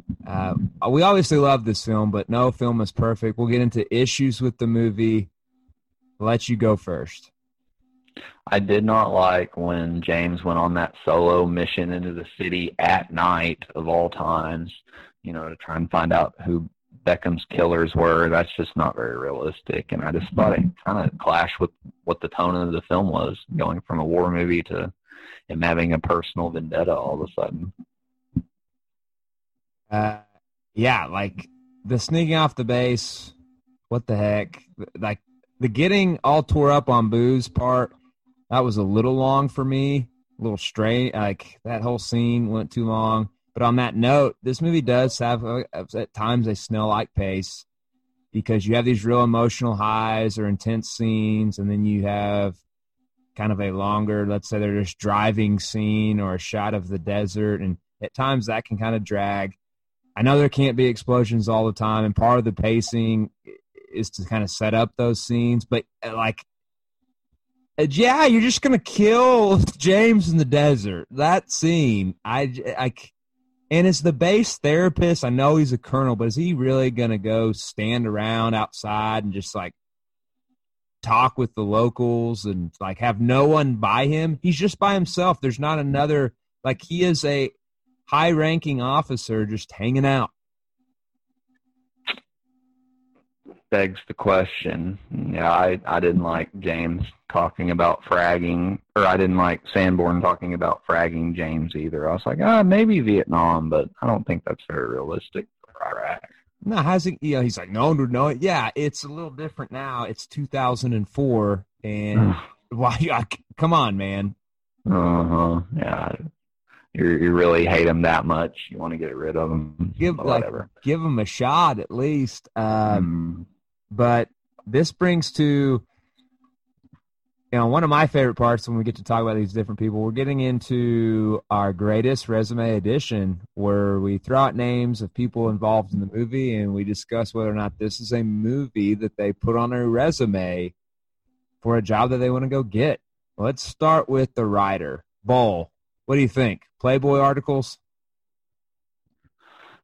We obviously love this film, but no film is perfect. We'll get into issues with the movie. I'll let you go first. I did not like when James went on that solo mission into the city at night of all times, to try and find out who Beckham's killers were. That's just not very realistic. And I just thought it kind of clashed with what the tone of the film was, going from a war movie to him having a personal vendetta all of a sudden. Yeah, like the sneaking off the base, what the heck? Like the getting all tore up on Boo's part, that was a little long for me, a little straight. Like that whole scene went too long. But on that note, this movie does have at times a snail-like pace because you have these real emotional highs or intense scenes, and then you have kind of a longer, let's say they're just driving scene or a shot of the desert, and at times that can kind of drag. I know there can't be explosions all the time, and part of the pacing is to kind of set up those scenes, but yeah, you're just going to kill James in the desert. That scene, and as the base therapist, I know he's a colonel, but is he really going to go stand around outside and just like talk with the locals and like have no one by him? He's just by himself. There's not another, like he is a high-ranking officer just hanging out. Begs the question. Yeah, I didn't like James talking about fragging, or I didn't like Sanborn talking about fragging James either. I was like, maybe Vietnam, but I don't think that's very realistic for Iraq. No, he's like, no. Yeah, it's a little different now. It's 2004, and why? Come on, man. Yeah. You really hate him that much. You want to get rid of him. Whatever. Give him a shot at least. But this brings to, one of my favorite parts when we get to talk about these different people. We're getting into our greatest resume edition, where we throw out names of people involved in the movie, and we discuss whether or not this is a movie that they put on a resume for a job that they want to go get. Let's start with the writer, Bull. What do you think? Playboy articles?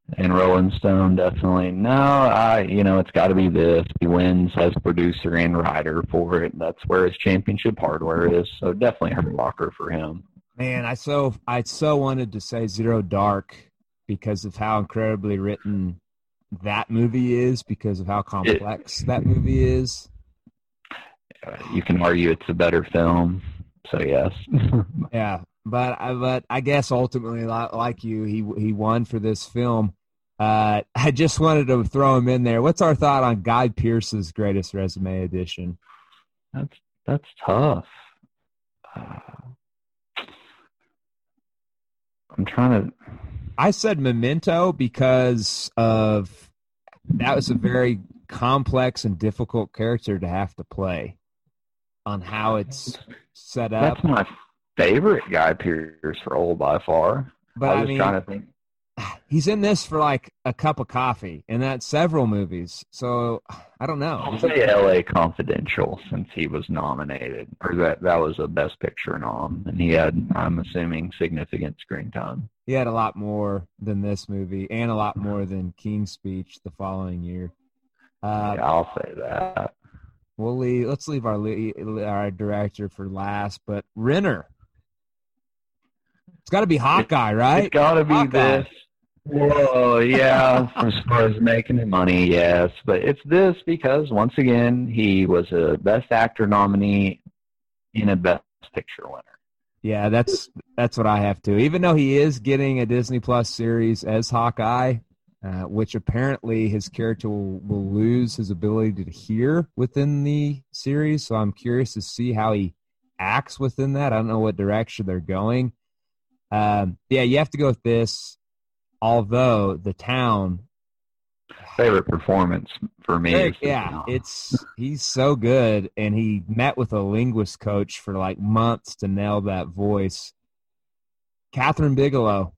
And Rolling Stone, definitely. No, it's got to be this. He wins as producer and writer for it. That's where his championship hardware is. So definitely Hurt Locker for him. Man, I so wanted to say Zero Dark because of how incredibly written that movie is, because of how complex that movie is. You can argue it's a better film. So yes. Yeah. But I guess ultimately, like you, he won for this film. I just wanted to throw him in there. What's our thought on Guy Pearce's Greatest Resume edition? That's tough. I'm trying to. I said Memento because of that was a very complex and difficult character to have to play on how it's set up. That's my favorite Guy Pearce role by far. But I was trying to think. He's in this for like a cup of coffee, and that's several movies. So I don't know. I'll say L.A. Confidential, since he was nominated, or that was a Best Picture nom, and he had, I'm assuming, significant screen time. He had a lot more than this movie, and a lot more than King's Speech the following year. Yeah, I'll say that. Let's leave our director for last, but Renner. It's got to be Hawkeye, right? It's got to be Hawkeye. this. Whoa, yeah, as far as making money, yes. But it's this because, once again, he was a Best Actor nominee and a Best Picture winner. Yeah, that's what I have to. Even though he is getting a Disney Plus series as Hawkeye, which apparently his character will lose his ability to hear within the series. So I'm curious to see how he acts within that. I don't know what direction they're going. Yeah, you have to go with this. Although the town, favorite performance for me. He's so good, and he met with a linguist coach for like months to nail that voice. Catherine Bigelow.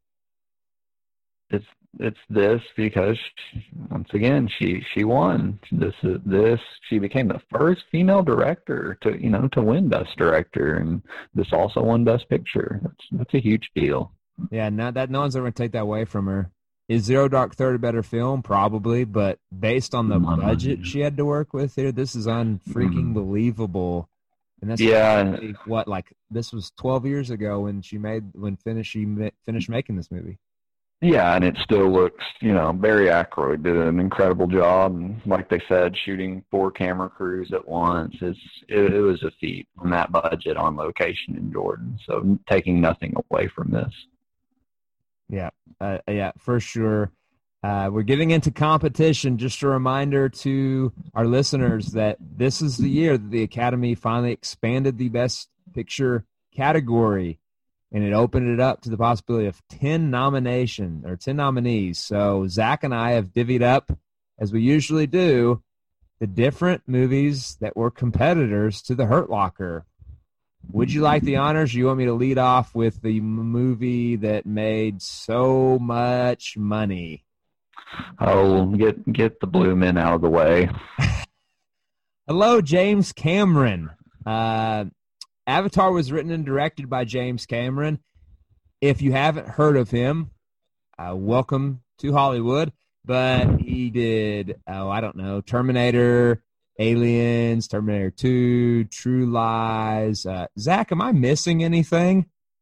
It's this because once again she won. She became the first female director to win Best Director, and this also won Best Picture. That's a huge deal. Yeah, no one's ever going to take that away from her. Is Zero Dark Thirty a better film? Probably, but based on the budget she had to work with here, this is unfreaking believable. And that's this was 12 years ago when she finished making this movie. Yeah, and it still looks, Barry Ackroyd did an incredible job. And like they said, shooting 4 camera crews at once, it was a feat on that budget on location in Jordan. So taking nothing away from this. Yeah, for sure. We're getting into competition. Just a reminder to our listeners that this is the year that the Academy finally expanded the Best Picture category, and it opened it up to the possibility of 10 nominees. So Zach and I have divvied up, as we usually do, the different movies that were competitors to the Hurt Locker. Would you like the honors? Or you want me to lead off with the movie that made so much money? Oh, get the blue men out of the way. Hello, James Cameron. Avatar was written and directed by James Cameron. If you haven't heard of him, welcome to Hollywood. But he did, Terminator, Aliens, Terminator 2, True Lies. Zach, am I missing anything?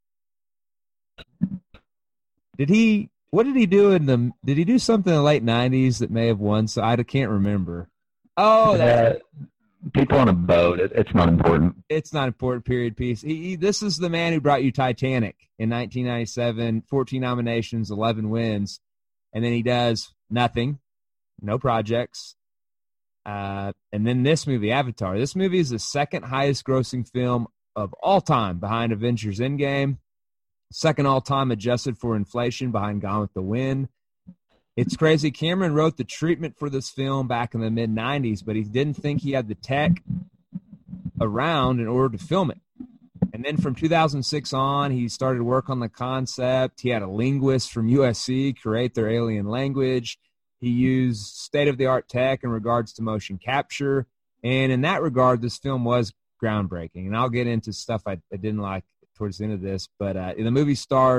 What did he do did he do something in the late 90s that may have won? So I can't remember. Oh, People on a Boat. It's not important. It's not important, period piece. This is the man who brought you Titanic in 1997, 14 nominations, 11 wins. And then he does nothing, no projects. And then this movie, Avatar. This movie is the second highest grossing film of all time behind Avengers Endgame. Second all time adjusted for inflation behind Gone with the Wind. It's crazy. Cameron wrote the treatment for this film back in the mid-90s, but he didn't think he had the tech around in order to film it. And then from 2006 on, he started work on the concept. He had a linguist from USC create their alien language. He used state-of-the-art tech in regards to motion capture. And in that regard, this film was groundbreaking. And I'll get into stuff I didn't like towards the end of this. But the movie stars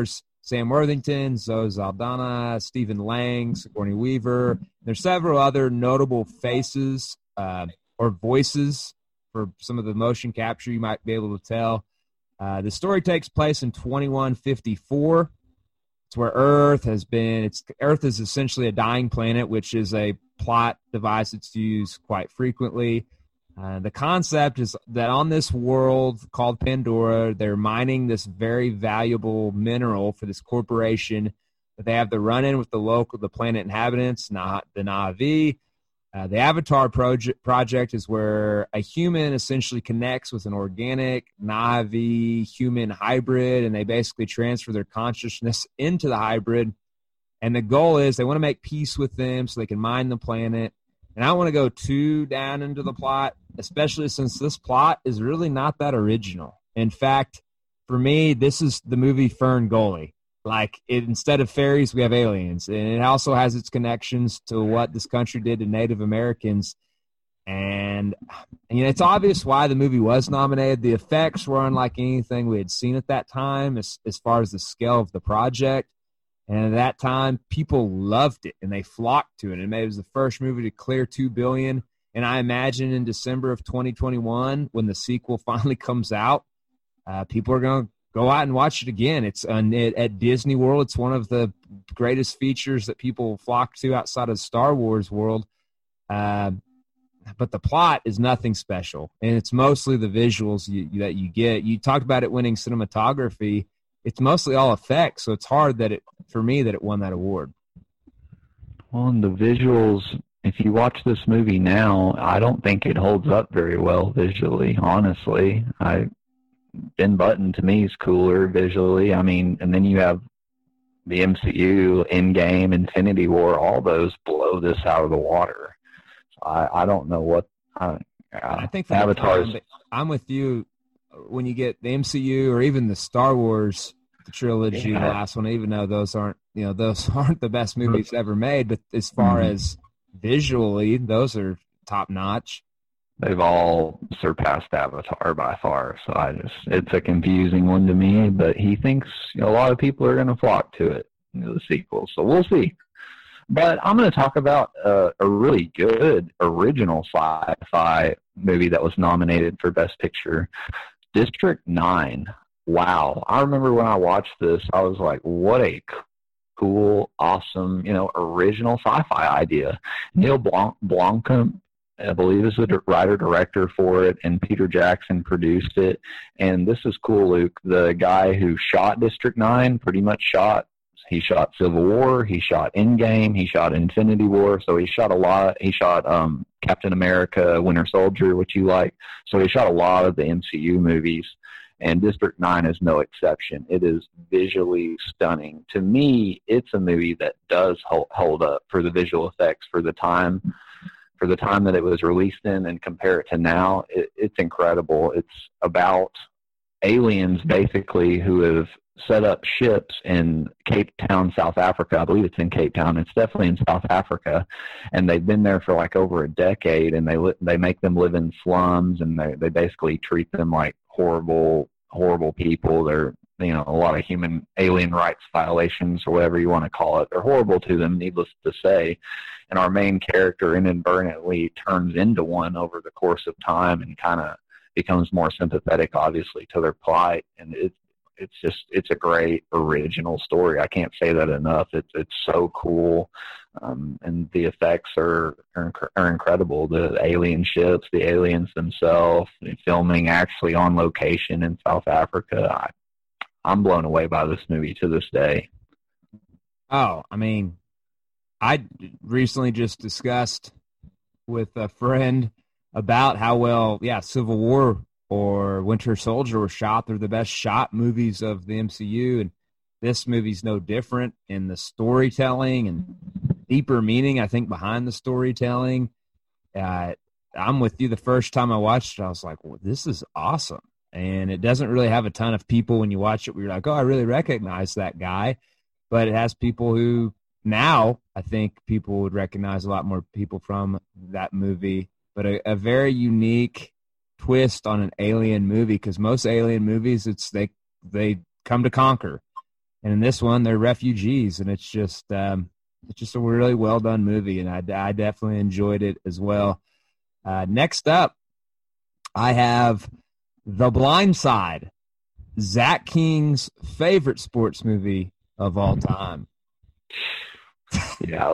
Sam Worthington, Zoe Saldana, Stephen Lang, Sigourney Weaver. There's several other notable faces or voices for some of the motion capture you might be able to tell. The story takes place in 2154. It's where Earth is essentially a dying planet, which is a plot device that's used quite frequently. The concept is that on this world called Pandora, they're mining this very valuable mineral for this corporation. They have the run-in with the planet inhabitants, the Na'vi. The Avatar project is where a human essentially connects with an organic Na'vi human hybrid, and they basically transfer their consciousness into the hybrid. And the goal is they want to make peace with them so they can mine the planet. And I don't want to go too down into the plot, especially since this plot is really not that original. In fact, for me, this is the movie Fern Gully. Instead of fairies, we have aliens. And it also has its connections to what this country did to Native Americans. And it's obvious why the movie was nominated. The effects were unlike anything we had seen at that time as far as the scale of the project. And at that time, people loved it, and they flocked to it. And it was the first movie to clear $2 billion. And I imagine in December of 2021, when the sequel finally comes out, people are going to go out and watch it again. It's at Disney World. It's one of the greatest features that people flock to outside of Star Wars world. But the plot is nothing special, and it's mostly the visuals that you get. You talked about it winning cinematography. It's mostly all effects, so it's hard that it won that award. Well, and the visuals, if you watch this movie now, I don't think it holds up very well visually, honestly. Ben Button, to me, is cooler visually. I mean, and then you have the MCU, Endgame, Infinity War, all those blow this out of the water. So I don't know what... I think for Avatar's... I'm with you. When you get the MCU or even the Star Wars trilogy, the last one, even though those aren't the best movies ever made, but as far as visually, those are top notch. They've all surpassed Avatar by far. So it's a confusing one to me, but he thinks a lot of people are going to flock to it, the sequel. So we'll see. But I'm going to talk about a really good original sci-fi movie that was nominated for Best Picture, District 9. Wow. I remember when I watched this, I was like, what a cool, awesome, original sci-fi idea. Neil Blomkamp, I believe, is the writer-director for it, and Peter Jackson produced it. And this is cool, Luke. The guy who shot District 9 pretty much he shot Civil War, he shot Endgame, he shot Infinity War, so he shot a lot. He shot Captain America, Winter Soldier, which you like. So he shot a lot of the MCU movies, and District 9 is no exception. It is visually stunning. To me, it's a movie that does hold up for the visual effects for the time that it was released in, and compare it to now. It's incredible. It's about aliens, basically, who have set up ships in Cape Town, South Africa. I believe it's in Cape Town. It's definitely in South Africa, and they've been there for like over a decade. And they make them live in slums, and they basically treat them like horrible people. They're a lot of alien rights violations, or whatever you want to call it. They're horrible to them, needless to say. And our main character inadvertently turns into one over the course of time, and kind of becomes more sympathetic, obviously, to their plight. And it's a great original story. I can't say that enough. It's so cool, and the effects are incredible. The alien ships, the aliens themselves, filming actually on location in South Africa. I'm blown away by this movie to this day. Oh, I mean, I recently just discussed with a friend about how well, Civil War or Winter Soldier were shot. They're the best shot movies of the MCU, and this movie's no different in the storytelling and deeper meaning, I think, behind the storytelling. I'm with you. The first time I watched it, I was like, well, this is awesome. And it doesn't really have a ton of people when you watch it where you're like, oh, I really recognize that guy. But it has people who now I think people would recognize a lot more people from that movie. But a very unique twist on an alien movie, because most alien movies, they come to conquer. And in this one, they're refugees, and it's just a really well done movie, and I definitely enjoyed it as well. Next up, I have The Blind Side, Zach King's favorite sports movie of all time. Yeah,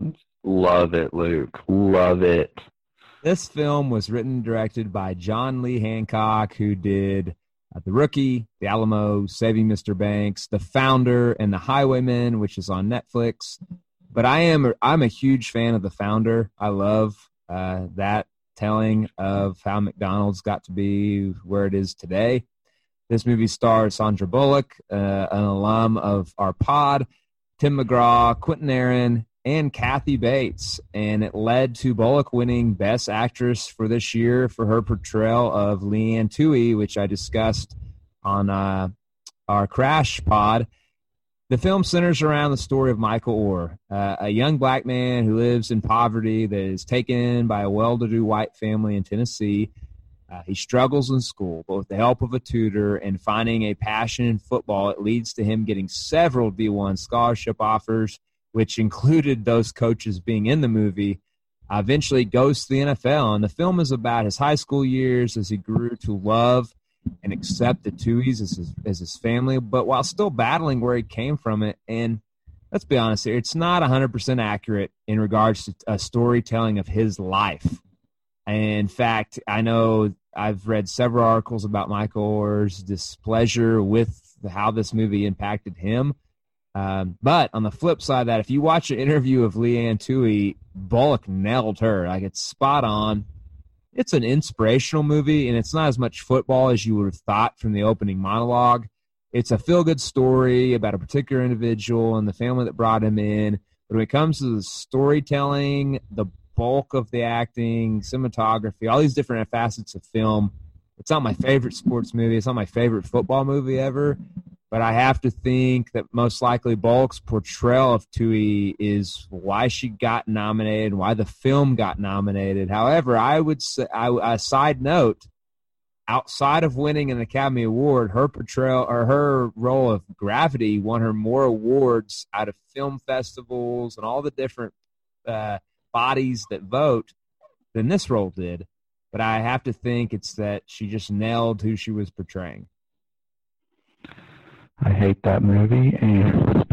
love it, Luke. Love it. This film was written and directed by John Lee Hancock, who did The Rookie, The Alamo, Saving Mr. Banks, The Founder, and The Highwaymen, which is on Netflix. But I'm a huge fan of The Founder. I love that telling of how McDonald's got to be where it is today. This movie stars Sandra Bullock, an alum of our pod, Tim McGraw, Quentin Aaron, and Kathy Bates. And it led to Bullock winning Best Actress for this year for her portrayal of Leanne Toohey, which I discussed on our Crash pod. The film centers around the story of Michael Orr, a young black man who lives in poverty that is taken by a well-to-do white family in Tennessee. He struggles in school, but with the help of a tutor and finding a passion in football, it leads to him getting several D1 scholarship offers, which included those coaches being in the movie. Eventually goes to the NFL, and the film is about his high school years as he grew to love and accept the Tooheys as his family, but while still battling where he came from it. And let's be honest here, it's not 100% accurate in regards to a storytelling of his life. And in fact, I know I've read several articles about Michael Orr's displeasure with how this movie impacted him. But on the flip side of that, if you watch an interview of Leanne Toohey, Bullock nailed her. Like, it's spot on. It's an inspirational movie, and it's not as much football as you would have thought from the opening monologue. It's a feel-good story about a particular individual and the family that brought him in. But when it comes to the storytelling, the bulk of the acting, cinematography, all these different facets of film, it's not my favorite sports movie. It's not my favorite football movie ever. But I have to think that most likely Bullock's portrayal of Toohey is why she got nominated and why the film got nominated. However, I would say, a side note, outside of winning an Academy Award, her portrayal or her role of Gravity won her more awards out of film festivals and all the different bodies that vote than this role did. But I have to think it's that she just nailed who she was portraying. I hate that movie, and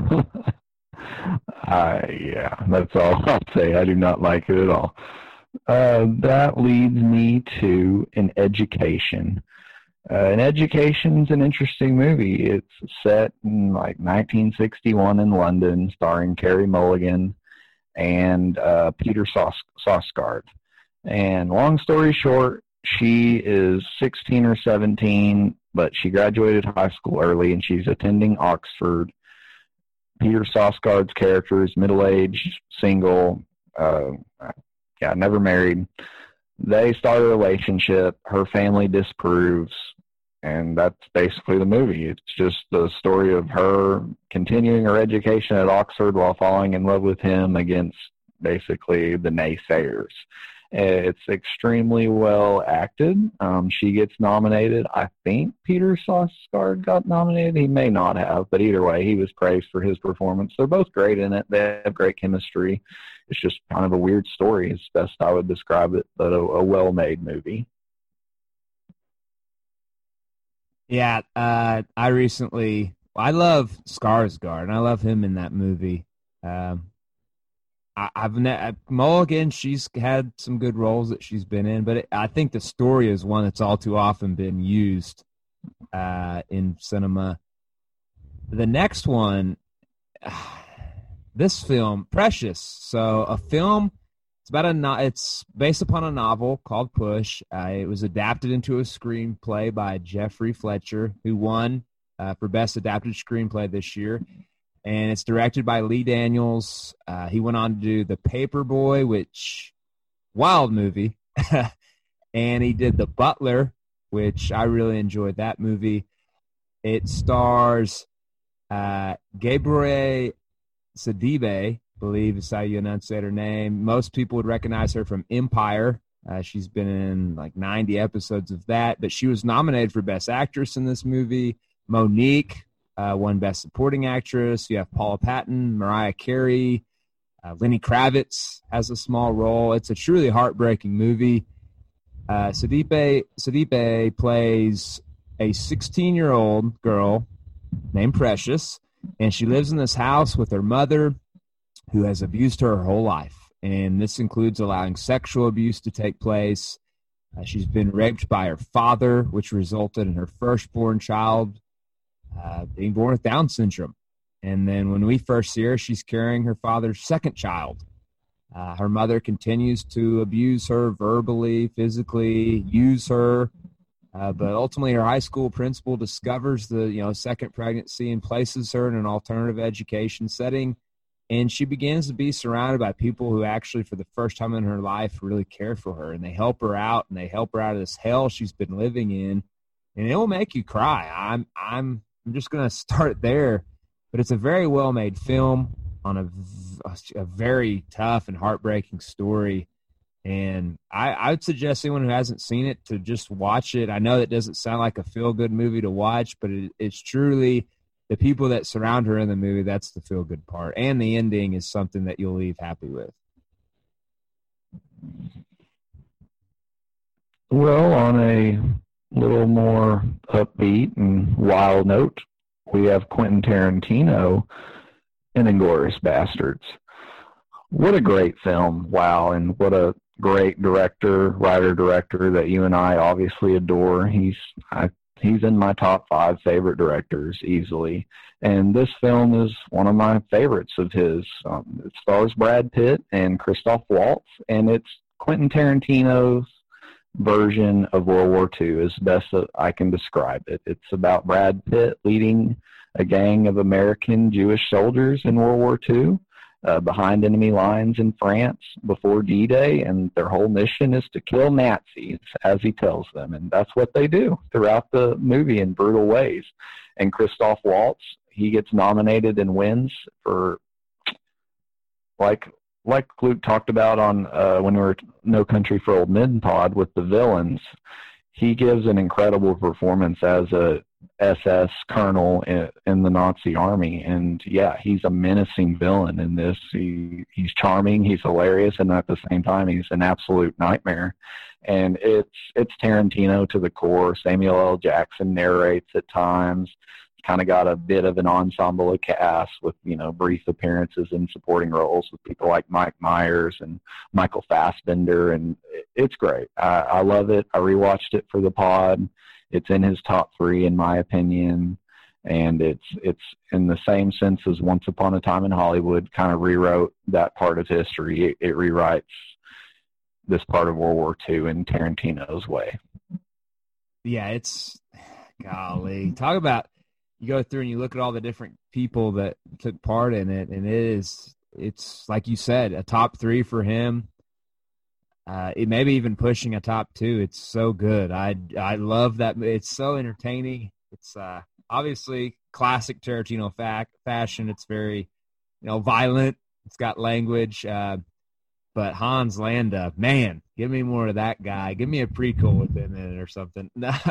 yeah, that's all I'll say. I do not like it at all. That leads me to An Education. An Education's an interesting movie. It's set in like 1961 in London, starring Carey Mulligan and Peter Sarsgaard. And long story short, she is 16 or 17, but she graduated high school early, and she's attending Oxford. Peter Sarsgaard's character is middle-aged, single, never married. They start a relationship. Her family disapproves, and that's basically the movie. It's just the story of her continuing her education at Oxford while falling in love with him against basically the naysayers. It's extremely well acted. She gets nominated. I think Peter Sarsgaard got nominated. He may not have, but either way, he was praised for his performance. They're both great in it. They have great chemistry. It's just kind of a weird story is best I would describe it, but a well-made movie. Yeah, I love Skarsgård, and I love him in that movie. Mulligan, she's had some good roles that she's been in, but I think the story is one that's all too often been used in cinema. The next one, this film, Precious. So a film, it's based upon a novel called Push. It was adapted into a screenplay by Jeffrey Fletcher, who won for Best Adapted Screenplay this year. And it's directed by Lee Daniels. He went on to do The Paperboy, which, wild movie. And he did The Butler, which I really enjoyed that movie. It stars Gabrielle Sidibe, I believe is how you enunciate her name. Most people would recognize her from Empire. She's been in like 90 episodes of that. But she was nominated for Best Actress in this movie. Monique, won Best Supporting Actress. You have Paula Patton, Mariah Carey, Lenny Kravitz has a small role. It's a truly heartbreaking movie. Sidibe plays a 16-year-old girl named Precious, and she lives in this house with her mother, who has abused her whole life. And this includes allowing sexual abuse to take place. She's been raped by her father, which resulted in her firstborn child being born with Down syndrome. And then when we first see her, she's carrying her father's second child. Her mother continues to abuse her verbally, physically, use her. But ultimately, her high school principal discovers the second pregnancy and places her in an alternative education setting. And she begins to be surrounded by people who actually, for the first time in her life, really care for her. And they help her out, and they help her out of this hell she's been living in. And it will make you cry. I'm just going to start there. But it's a very well-made film on a very tough and heartbreaking story. And I would suggest anyone who hasn't seen it to just watch it. I know that doesn't sound like a feel-good movie to watch, but it's truly the people that surround her in the movie, that's the feel-good part. And the ending is something that you'll leave happy with. Well, on a little more upbeat and wild note, we have Quentin Tarantino in Inglourious Basterds. What a great film. Wow. And what a great writer-director that you and I obviously adore. He's in my top 5 favorite directors easily. And this film is one of my favorites of his. It stars Brad Pitt and Christoph Waltz, and it's Quentin Tarantino's version of World War II as best that I can describe it. It's about Brad Pitt leading a gang of American Jewish soldiers in World War II behind enemy lines in France before D-Day, and their whole mission is to kill Nazis, as he tells them. And that's what they do throughout the movie in brutal ways. And Christoph Waltz, he gets nominated and wins for, like Luke talked about on when we were No Country for Old Men pod with the villains, he gives an incredible performance as a SS colonel in the Nazi army. And yeah, he's a menacing villain in this. He's charming, he's hilarious, and at the same time he's an absolute nightmare. And it's Tarantino to the core. Samuel L. Jackson narrates at times. Kind of got a bit of an ensemble of cast with, brief appearances in supporting roles with people like Mike Myers and Michael Fassbender, and it's great. I love it. I rewatched it for the pod. It's in his top 3 in my opinion, and it's in the same sense as Once Upon a Time in Hollywood kind of rewrote that part of history. It rewrites this part of World War II in Tarantino's way. Yeah, it's golly. Talk about, you go through and you look at all the different people that took part in it, and it's like you said, a top 3 for him. It may be even pushing a top 2. It's so good. I love that. It's so entertaining. It's obviously classic Tarantino fashion. It's very, violent. It's got language. But Hans Landa, man, give me more of that guy. Give me a prequel with him in it or something.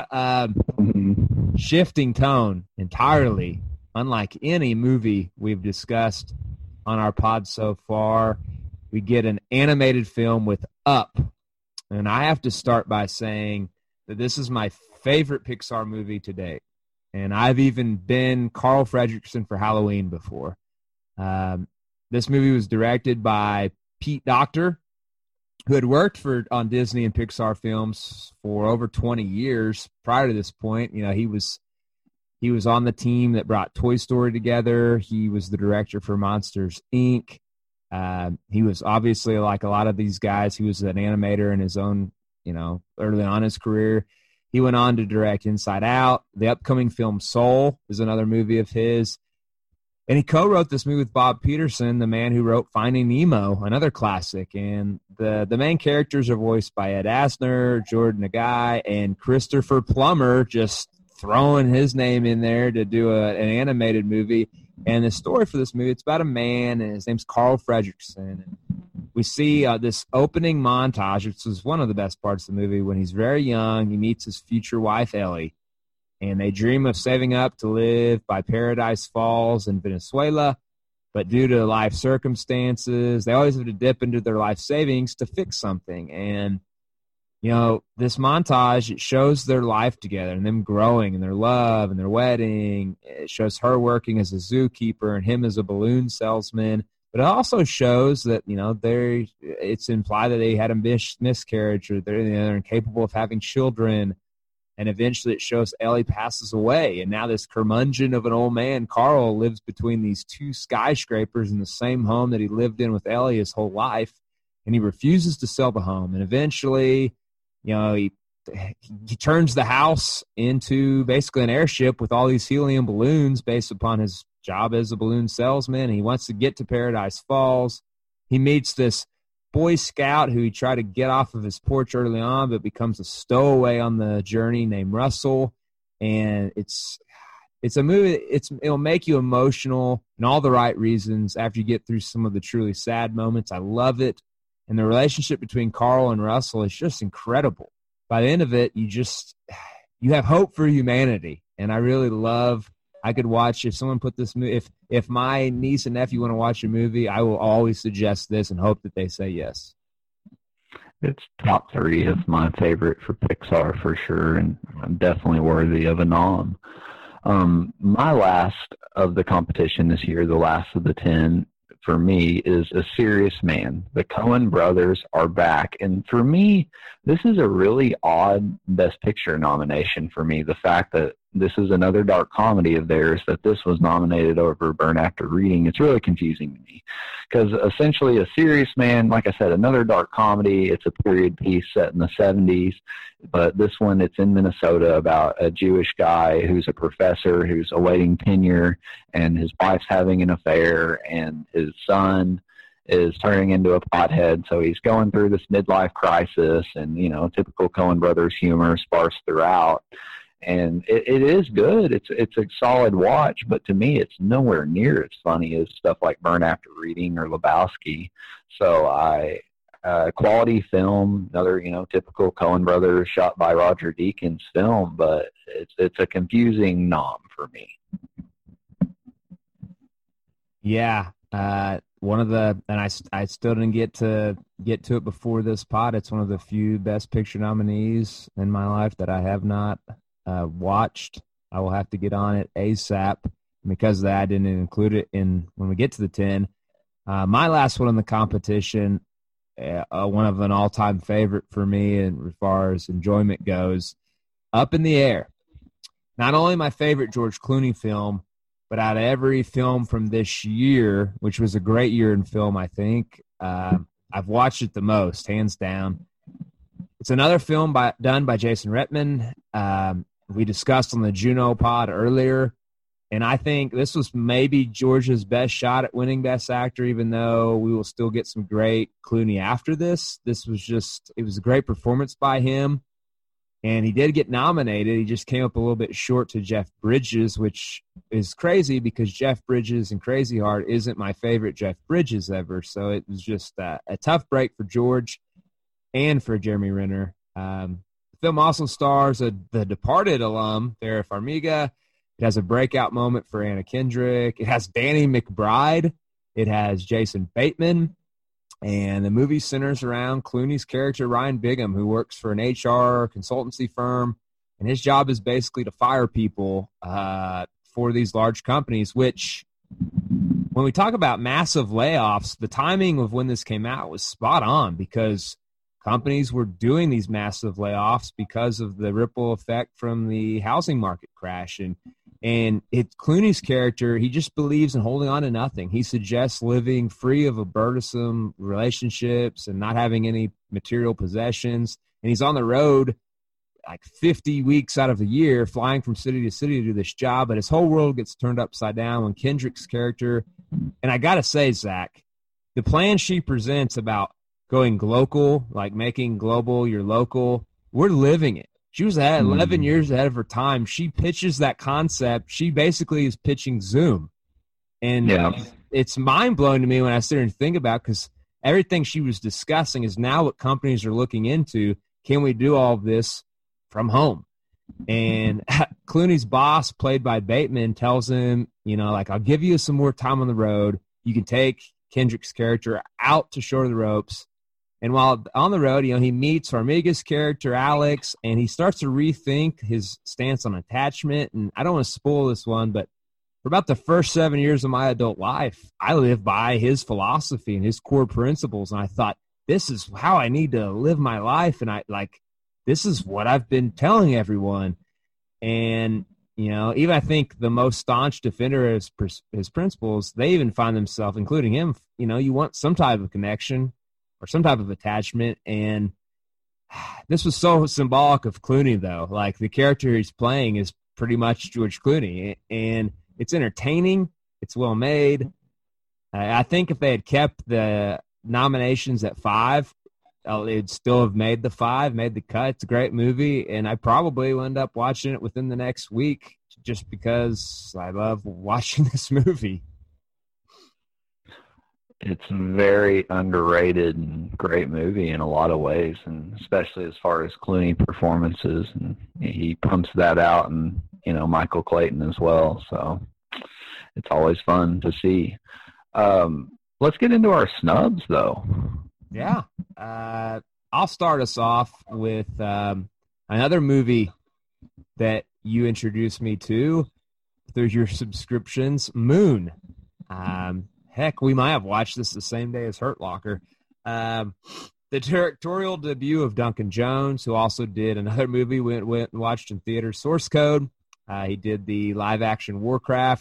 Shifting tone entirely, unlike any movie we've discussed on our pod so far. We get an animated film with Up. And I have to start by saying that this is my favorite Pixar movie to date. And I've even been Carl Fredricksen for Halloween before. This movie was directed by Pete Docter, who had worked on Disney and Pixar films for over 20 years prior to this point. He was on the team that brought Toy Story together. He was the director for Monsters, Inc. He was obviously, like a lot of these guys, he was an animator in his own, early on in his career. He went on to direct Inside Out. The upcoming film Soul is another movie of his. And he co-wrote this movie with Bob Peterson, the man who wrote Finding Nemo, another classic. And the main characters are voiced by Ed Asner, Jordan Nagai, and Christopher Plummer, just throwing his name in there to do an animated movie. And the story for this movie, it's about a man, and his name's Carl Fredricksen. And we see this opening montage, which was one of the best parts of the movie, when he's very young. He meets his future wife, Ellie. and they dream of saving up to live by Paradise Falls in Venezuela. But due to life circumstances, they always have to dip into their life savings to fix something. And, you know, this montage, it shows their life together and them growing and their love and their wedding. It shows her working as a zookeeper and him as a balloon salesman. But it also shows that, you know, it's implied that they had a miscarriage, or they're incapable of having children. And eventually it shows Ellie passes away. And now this curmudgeon of an old man, Carl, lives between these two skyscrapers in the same home that he lived in with Ellie his whole life. And he refuses to sell the home. And eventually, you know, he turns the house into basically an airship with all these helium balloons based upon his job as a balloon salesman. He wants to get to Paradise Falls. He meets this Boy Scout who he tried to get off of his porch early on, but becomes a stowaway on the journey, named Russell. And it's a movie. It'll make you emotional in all the right reasons after you get through some of the truly sad moments. I love it. And the relationship between Carl and Russell is just incredible. By the end of it, you have hope for humanity. And I really love, I could watch, if someone put this movie, if my niece and nephew want to watch a movie, I will always suggest this and hope that they say yes. It's top 3 of my favorite for Pixar for sure, and definitely worthy of a nom. My last of the competition this year, the last of the 10, for me, is A Serious Man. The Coen brothers are back. And for me, this is a really odd Best Picture nomination for me. The fact that this is another dark comedy of theirs, that this was nominated over Burn After Reading, it's really confusing to me. Because essentially A Serious Man, like I said, another dark comedy. It's a period piece set in the 70s. But this one, it's in Minnesota about a Jewish guy who's a professor who's awaiting tenure, and his wife's having an affair, and his son is turning into a pothead. So he's going through this midlife crisis, and, you know, typical Coen brothers humor sparse throughout. And it is good. It's a solid watch, but to me, it's nowhere near as funny as stuff like Burn After Reading or Lebowski. So quality film, another, you know, typical Coen brothers shot by Roger Deakins film, but it's a confusing nom for me. Yeah. One of the, and I still didn't get to it before this pod. It's one of the few Best Picture nominees in my life that I have not watched. I will have to get on it ASAP. Because of that, I didn't include it in when we get to the 10. My last one in the competition, one of an all-time favorite for me, and as far as enjoyment goes, Up in the Air. Not only my favorite George Clooney film, but out of every film from this year, which was a great year in film, I think, I've watched it the most, hands down. It's another film done by Jason Reitman. We discussed on the Juno pod earlier, and I think this was maybe George's best shot at winning Best Actor, even though we will still get some great Clooney after this. It was a great performance by him, and he did get nominated. He just came up a little bit short to Jeff Bridges, which is crazy because Jeff Bridges in Crazy Heart isn't my favorite Jeff Bridges ever, so it was just a tough break for George and for Jeremy Renner. The film also stars the Departed alum, Vera Farmiga. It has a breakout moment for Anna Kendrick. It has Danny McBride. It has Jason Bateman. And the movie centers around Clooney's character, Ryan Bigham, who works for an HR consultancy firm. And his job is basically to fire people for these large companies, which, when we talk about massive layoffs, the timing of when this came out was spot on, because companies were doing these massive layoffs because of the ripple effect from the housing market crash. And Clooney's character, he just believes in holding on to nothing. He suggests living free of burdensome relationships and not having any material possessions. And he's on the road like 50 weeks out of the year, flying from city to city to do this job. But his whole world gets turned upside down when Kendrick's character, and I got to say, Zach, the plan she presents about going global, like making global your local, we're living it. She was 11 years ahead of her time. She pitches that concept. She basically is pitching Zoom. And it's mind-blowing to me when I sit here and think about, because everything she was discussing is now what companies are looking into. Can we do all of this from home? And Clooney's boss, played by Bateman, tells him, like, I'll give you some more time on the road. You can take Kendrick's character out to shore the ropes. And while on the road, he meets Farmiga's character, Alex, and he starts to rethink his stance on attachment. And I don't want to spoil this one, but for about the first 7 years of my adult life, I lived by his philosophy and his core principles. And I thought, this is how I need to live my life. And this is what I've been telling everyone. And, even I think the most staunch defender of his principles, they even find themselves, including him, you want some type of connection or some type of attachment. And this was so symbolic of Clooney, though. Like, the character he's playing is pretty much George Clooney. And it's entertaining. It's well made. I think if they had kept the nominations at 5, it'd still have made the cut. It's a great movie, and I probably will end up watching it within the next week just because I love watching this movie. It's a very underrated and great movie in a lot of ways, and especially as far as Clooney performances, and he pumps that out, and Michael Clayton as well. So it's always fun to see. Let's get into our snubs, though. Yeah. I'll start us off with another movie that you introduced me to through your subscriptions, Moon. Heck, we might have watched this the same day as Hurt Locker. The directorial debut of Duncan Jones, who also did another movie we went and watched in theater, Source Code. He did the live-action World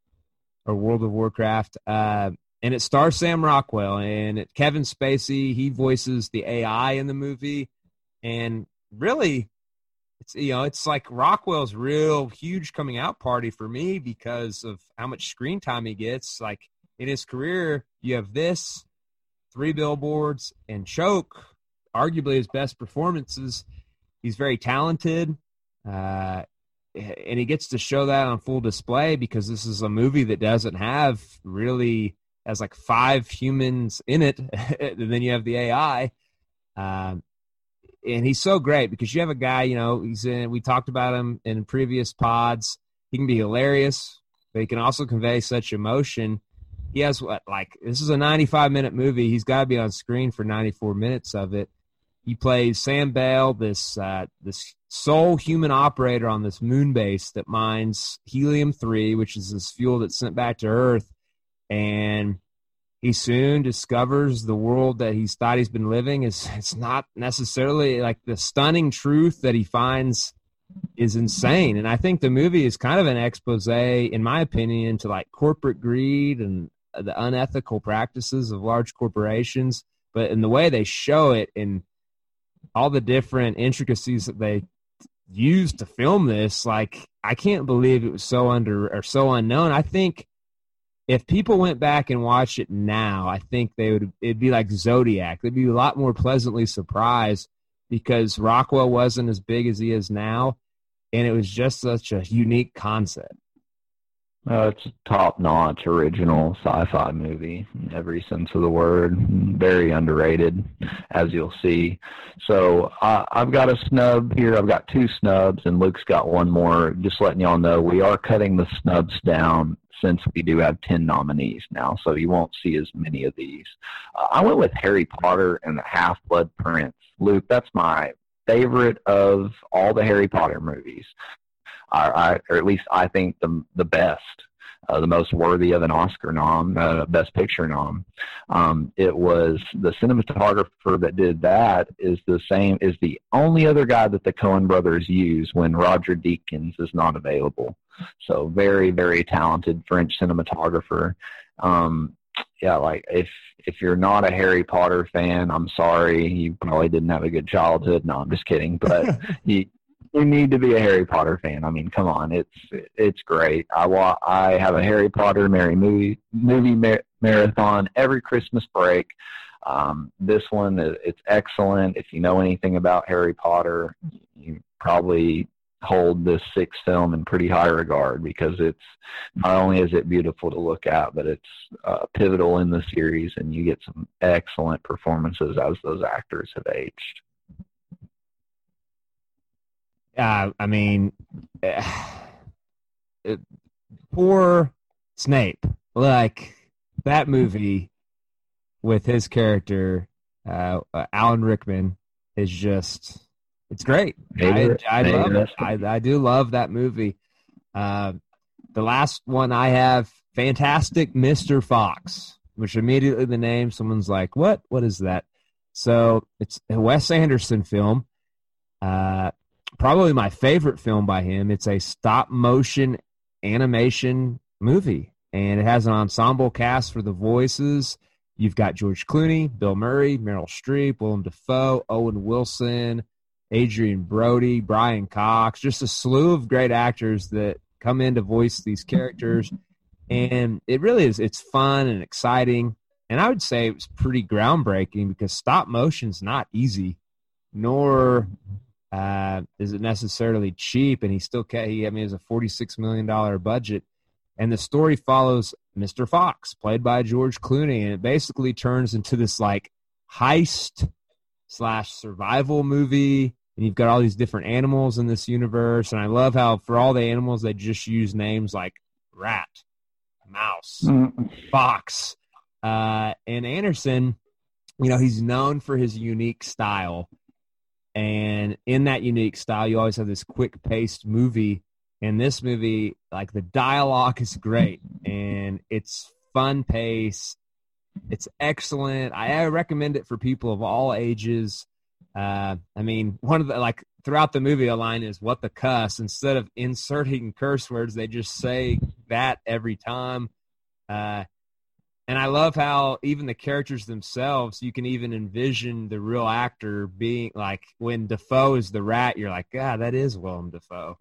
of Warcraft. And it stars Sam Rockwell and Kevin Spacey. He voices the AI in the movie. And really, it's like Rockwell's real huge coming out party for me because of how much screen time he gets. Like, in his career, you have this, 3 Billboards, and Choke, arguably his best performances. He's very talented, and he gets to show that on full display because this is a movie that doesn't have really – has like 5 humans in it, and then you have the AI. And he's so great because you have a guy, we talked about him in previous pods. He can be hilarious, but he can also convey such emotion. He has this is a 95-minute movie. He's got to be on screen for 94 minutes of it. He plays Sam Bell, this sole human operator on this moon base that mines helium-3, which is this fuel that's sent back to Earth. And he soon discovers the world that he's thought he's been living it's not necessarily like the stunning truth that he finds is insane. And I think the movie is kind of an expose, in my opinion, into like corporate greed and the unethical practices of large corporations. But in the way they show it and all the different intricacies that they used to film this, like, I can't believe it was so unknown. I think if people went back and watched it now, I think it'd be like Zodiac. They'd be a lot more pleasantly surprised because Rockwell wasn't as big as he is now, and it was just such a unique concept. It's a top-notch original sci-fi movie in every sense of the word. Very underrated, as you'll see. So I've got a snub here. I've got 2 snubs, and Luke's got one more. Just letting y'all know, we are cutting the snubs down since we do have 10 nominees now, so you won't see as many of these. I went with Harry Potter and the Half-Blood Prince. Luke, that's my favorite of all the Harry Potter movies. Or at least I think the best, the most worthy of an Oscar nom, Best Picture nom. It was the cinematographer that did that is the only other guy that the Coen brothers use when Roger Deakins is not available. So very, very talented French cinematographer. Like if you're not a Harry Potter fan, I'm sorry, you probably didn't have a good childhood. No, I'm just kidding. But you need to be a Harry Potter fan. I mean, come on, it's great. I have a Harry Potter movie marathon every Christmas break. This one, it's excellent. If you know anything about Harry Potter, you probably hold this 6th film in pretty high regard because it's not only is it beautiful to look at, but it's pivotal in the series, and you get some excellent performances as those actors have aged. I mean, poor Snape. Like, that movie with his character, Alan Rickman, is just, it's great. I love it. I do love that movie. The last one I have, Fantastic Mr. Fox, which immediately the name, someone's like, what? What is that? So it's a Wes Anderson film. Probably my favorite film by him. It's a stop-motion animation movie, and it has an ensemble cast for the voices. You've got George Clooney, Bill Murray, Meryl Streep, Willem Dafoe, Owen Wilson, Adrian Brody, Brian Cox, just a slew of great actors that come in to voice these characters. And it really is, it's fun and exciting. And I would say it was pretty groundbreaking because stop motion's not easy, nor is it necessarily cheap. And he still, it was a $46 million budget. And the story follows Mr. Fox, played by George Clooney. And it basically turns into this like heist/survival movie. And you've got all these different animals in this universe. And I love how for all the animals, they just use names like rat, mouse, fox. And Anderson, he's known for his unique style. And in that unique style, you always have this quick-paced movie. And this movie, like, the dialogue is great. And it's fun pace. It's excellent. I recommend it for people of all ages. One of the, throughout the movie, a line is, "What the cuss?" Instead of inserting curse words, they just say that every time. And I love how even the characters themselves, you can even envision the real actor being like, when Dafoe is the rat, you're like, God, that is Willem Dafoe.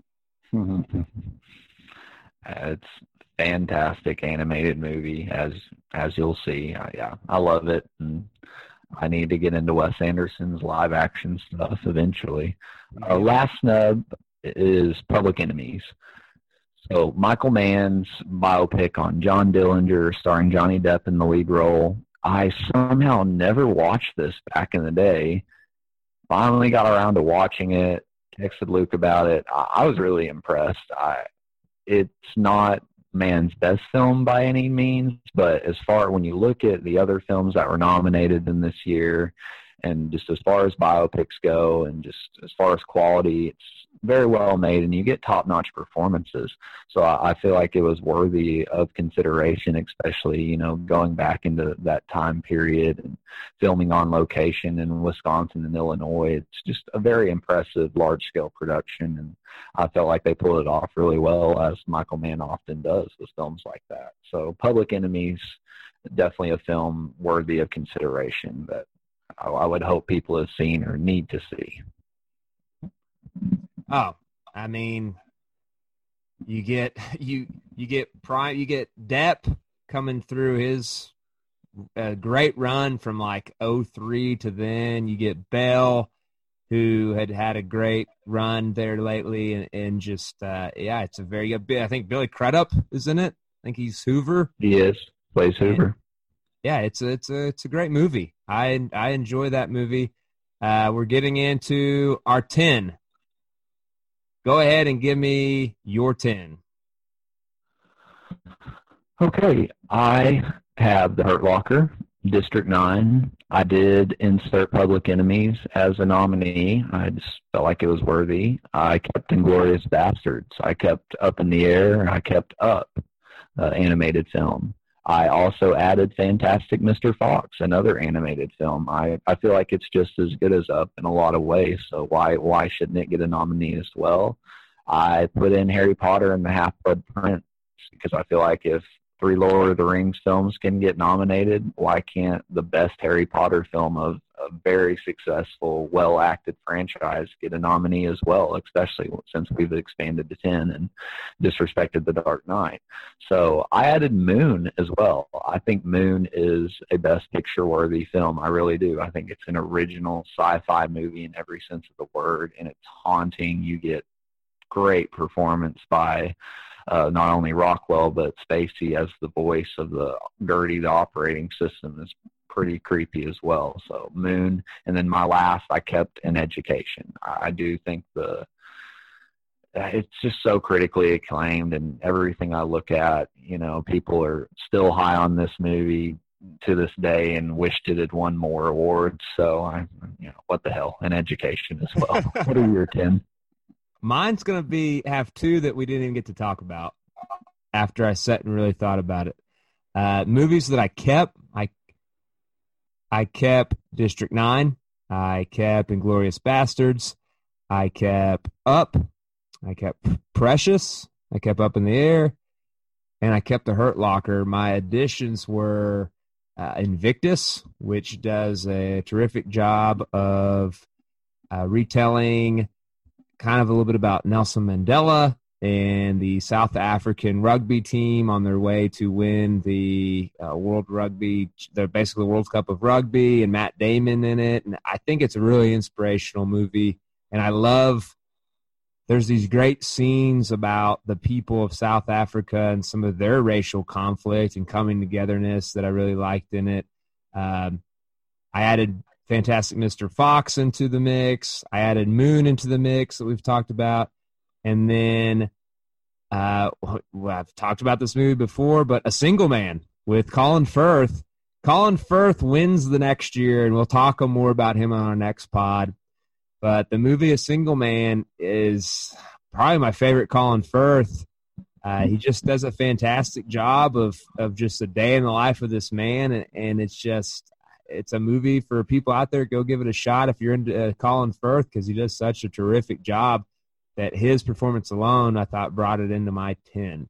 It's fantastic animated movie, as you'll see. I love it, and I need to get into Wes Anderson's live action stuff eventually. Our last snub is Public Enemies. So Michael Mann's biopic on John Dillinger, starring Johnny Depp in the lead role. I somehow never watched this back in the day. Finally got around to watching it, texted Luke about it. I was really impressed. It's not Mann's best film by any means, but when you look at the other films that were nominated in this year, and just as far as biopics go and just as far as quality, it's very well made, and you get top-notch performances. So I feel like it was worthy of consideration, especially, going back into that time period and filming on location in Wisconsin and Illinois. It's just a very impressive large-scale production, and I felt like they pulled it off really well, as Michael Mann often does with films like that. So Public Enemies, definitely a film worthy of consideration that I would hope people have seen or need to see. Oh, you get Depp coming through his great run from like 2003 to then. You get Bell, who had a great run there lately, and just it's a very good bit. I think Billy Crudup is in it. I think he's Hoover. He is, plays Hoover. Yeah, it's a great movie. I enjoy that movie. We're getting into our 10. Go ahead and give me your 10. Okay, I have The Hurt Locker, District 9. I did insert Public Enemies as a nominee. I just felt like it was worthy. I kept Inglourious Bastards. I kept Up in the Air. I kept Up, animated film. I also added Fantastic Mr. Fox, another animated film. I feel like it's just as good as Up in a lot of ways, so why shouldn't it get a nominee as well? I put in Harry Potter and the Half-Blood Prince because I feel like if 3 Lord of the Rings films can get nominated, why can't the best Harry Potter film of a very successful, well-acted franchise get a nominee as well, especially since we've expanded to 10 and disrespected The Dark Knight. So I added Moon as well. I think Moon is a Best Picture-worthy film. I really do. I think it's an original sci-fi movie in every sense of the word, and it's haunting. You get great performance by not only Rockwell, but Spacey as the voice of the Gertie, the operating system, is pretty creepy as well. So Moon, and then my last, I kept An Education. I do think the it's just so critically acclaimed, and everything I look at, people are still high on this movie to this day and wished it had won more awards. So what the hell, and education as well. What are your 10? Mine's going to have 2 that we didn't even get to talk about after I sat and really thought about it. Movies that I kept. I kept District 9. I kept Inglourious Bastards. I kept Up. I kept Precious. I kept Up in the Air. And I kept The Hurt Locker. My additions were Invictus, which does a terrific job of retelling kind of a little bit about Nelson Mandela and the South African rugby team on their way to win the basically World Cup of Rugby, and Matt Damon in it. And I think it's a really inspirational movie. And I love, there's these great scenes about the people of South Africa and some of their racial conflict and coming togetherness that I really liked in it. I added Fantastic Mr. Fox into the mix. I added Moon into the mix that we've talked about. And then I've talked about this movie before, but A Single Man with Colin Firth. Colin Firth wins the next year, and we'll talk more about him on our next pod. But the movie A Single Man is probably my favorite Colin Firth. He just does a fantastic job of just a day in the life of this man, and it's a movie for people out there. Go give it a shot if you're into Colin Firth, because he does such a terrific job that his performance alone, I thought, brought it into my 10.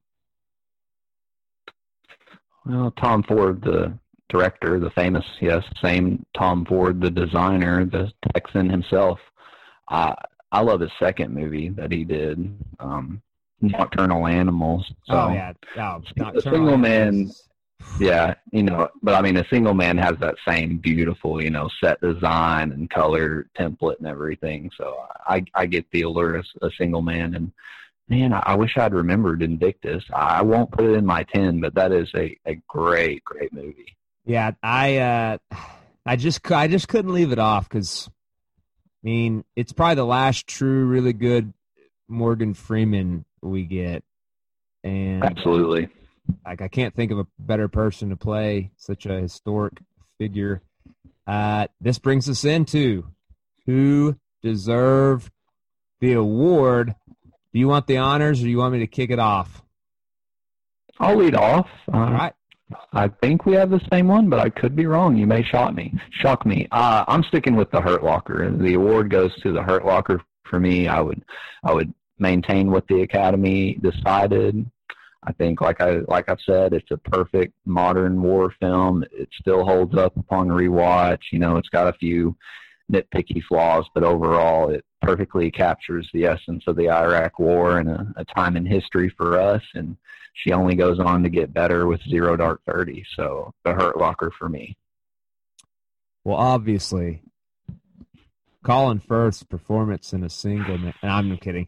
Well, Tom Ford, the director, the famous, same Tom Ford, the designer, the Texan himself. I love his second movie that he did, Nocturnal Animals. So, Nocturnal A Single Man, but I mean, A Single Man has that same beautiful, set design and color template and everything. So I get the allure of A Single Man, and man, I wish I'd remembered Invictus. I won't put it in my 10, but that is a great, great movie. Yeah, I just couldn't leave it off, because I mean, it's probably the last true, really good Morgan Freeman we get, and absolutely. I can't think of a better person to play such a historic figure. This brings us into who deserved the award. Do you want the honors, or do you want me to kick it off? I'll lead off. All right. I think we have the same one, but I could be wrong. You may shock me. I'm sticking with The Hurt Locker. The award goes to The Hurt Locker for me. I would maintain what the Academy decided. I think, like I've said, it's a perfect modern war film. It still holds up upon rewatch. It's got a few nitpicky flaws, but overall it perfectly captures the essence of the Iraq War and a time in history for us. And she only goes on to get better with Zero Dark 30. So The Hurt Locker for me. Well, obviously, Colin Firth's performance in A Single Man. I'm kidding.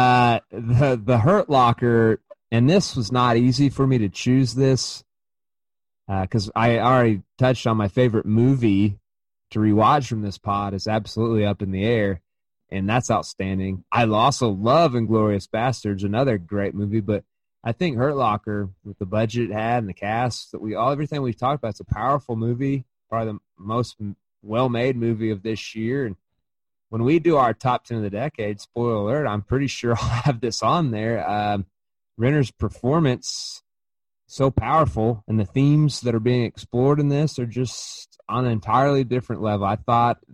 The Hurt Locker, and this was not easy for me to choose this, because I already touched on my favorite movie to rewatch from this pod is absolutely Up in the Air, and that's outstanding. I also love Inglourious Bastards, another great movie, but I think Hurt Locker, with the budget it had and the cast, everything we've talked about, it's a powerful movie, probably the most well-made movie of this year. And when we do our top 10 of the decade, spoiler alert, I'm pretty sure I'll have this on there. Renner's performance, so powerful, and the themes that are being explored in this are just on an entirely different level. I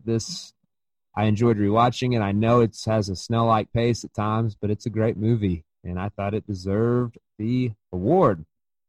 enjoyed rewatching it. I know it has a snail-like pace at times, but it's a great movie, and I thought it deserved the award.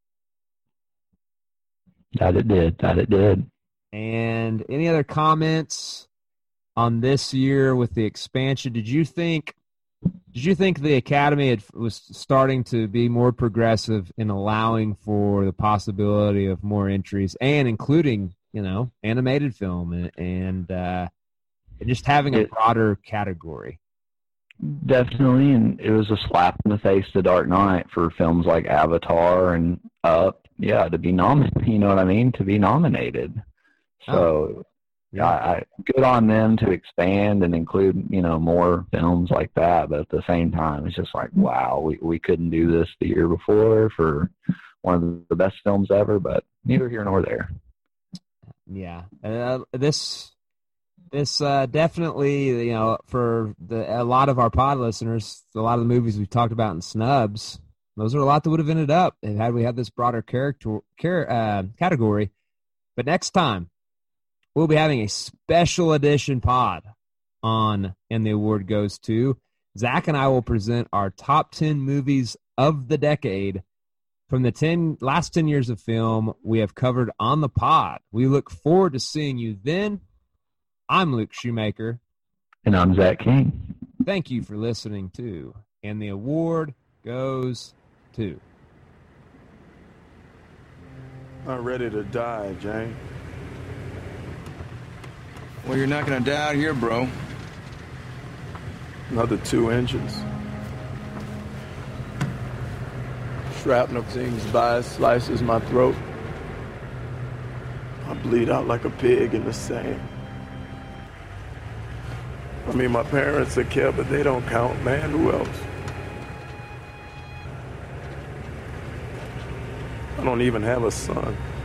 That it did. And any other comments on this year with the expansion? Did you think the Academy was starting to be more progressive in allowing for the possibility of more entries, and including, animated film and just having a broader category? Definitely, and it was a slap in the face to Dark Knight for films like Avatar and Up. Yeah, to be nominated. You know what I mean? To be nominated. So Good on them to expand and include, more films like that. But at the same time, it's just like, wow, we couldn't do this the year before for one of the best films ever, but neither here nor there. Yeah. This definitely, for a lot of our pod listeners, a lot of the movies we've talked about in snubs, those are a lot that would have ended up had we had this broader category. But next time, we'll be having a special edition pod on And the Award Goes To. Zach and I will present our top 10 movies of the decade from the last 10 years of film we have covered on the pod. We look forward to seeing you then. I'm Luke Shoemaker. And I'm Zach King. Thank you for listening to And the Award Goes To. I'm ready to die, Jane. Well, you're not going to die out here, bro. Another 2 inches. Shrapnel zings by, slices my throat. I bleed out like a pig in the sand. I mean, my parents are killed, but they don't count, man. Who else? I don't even have a son.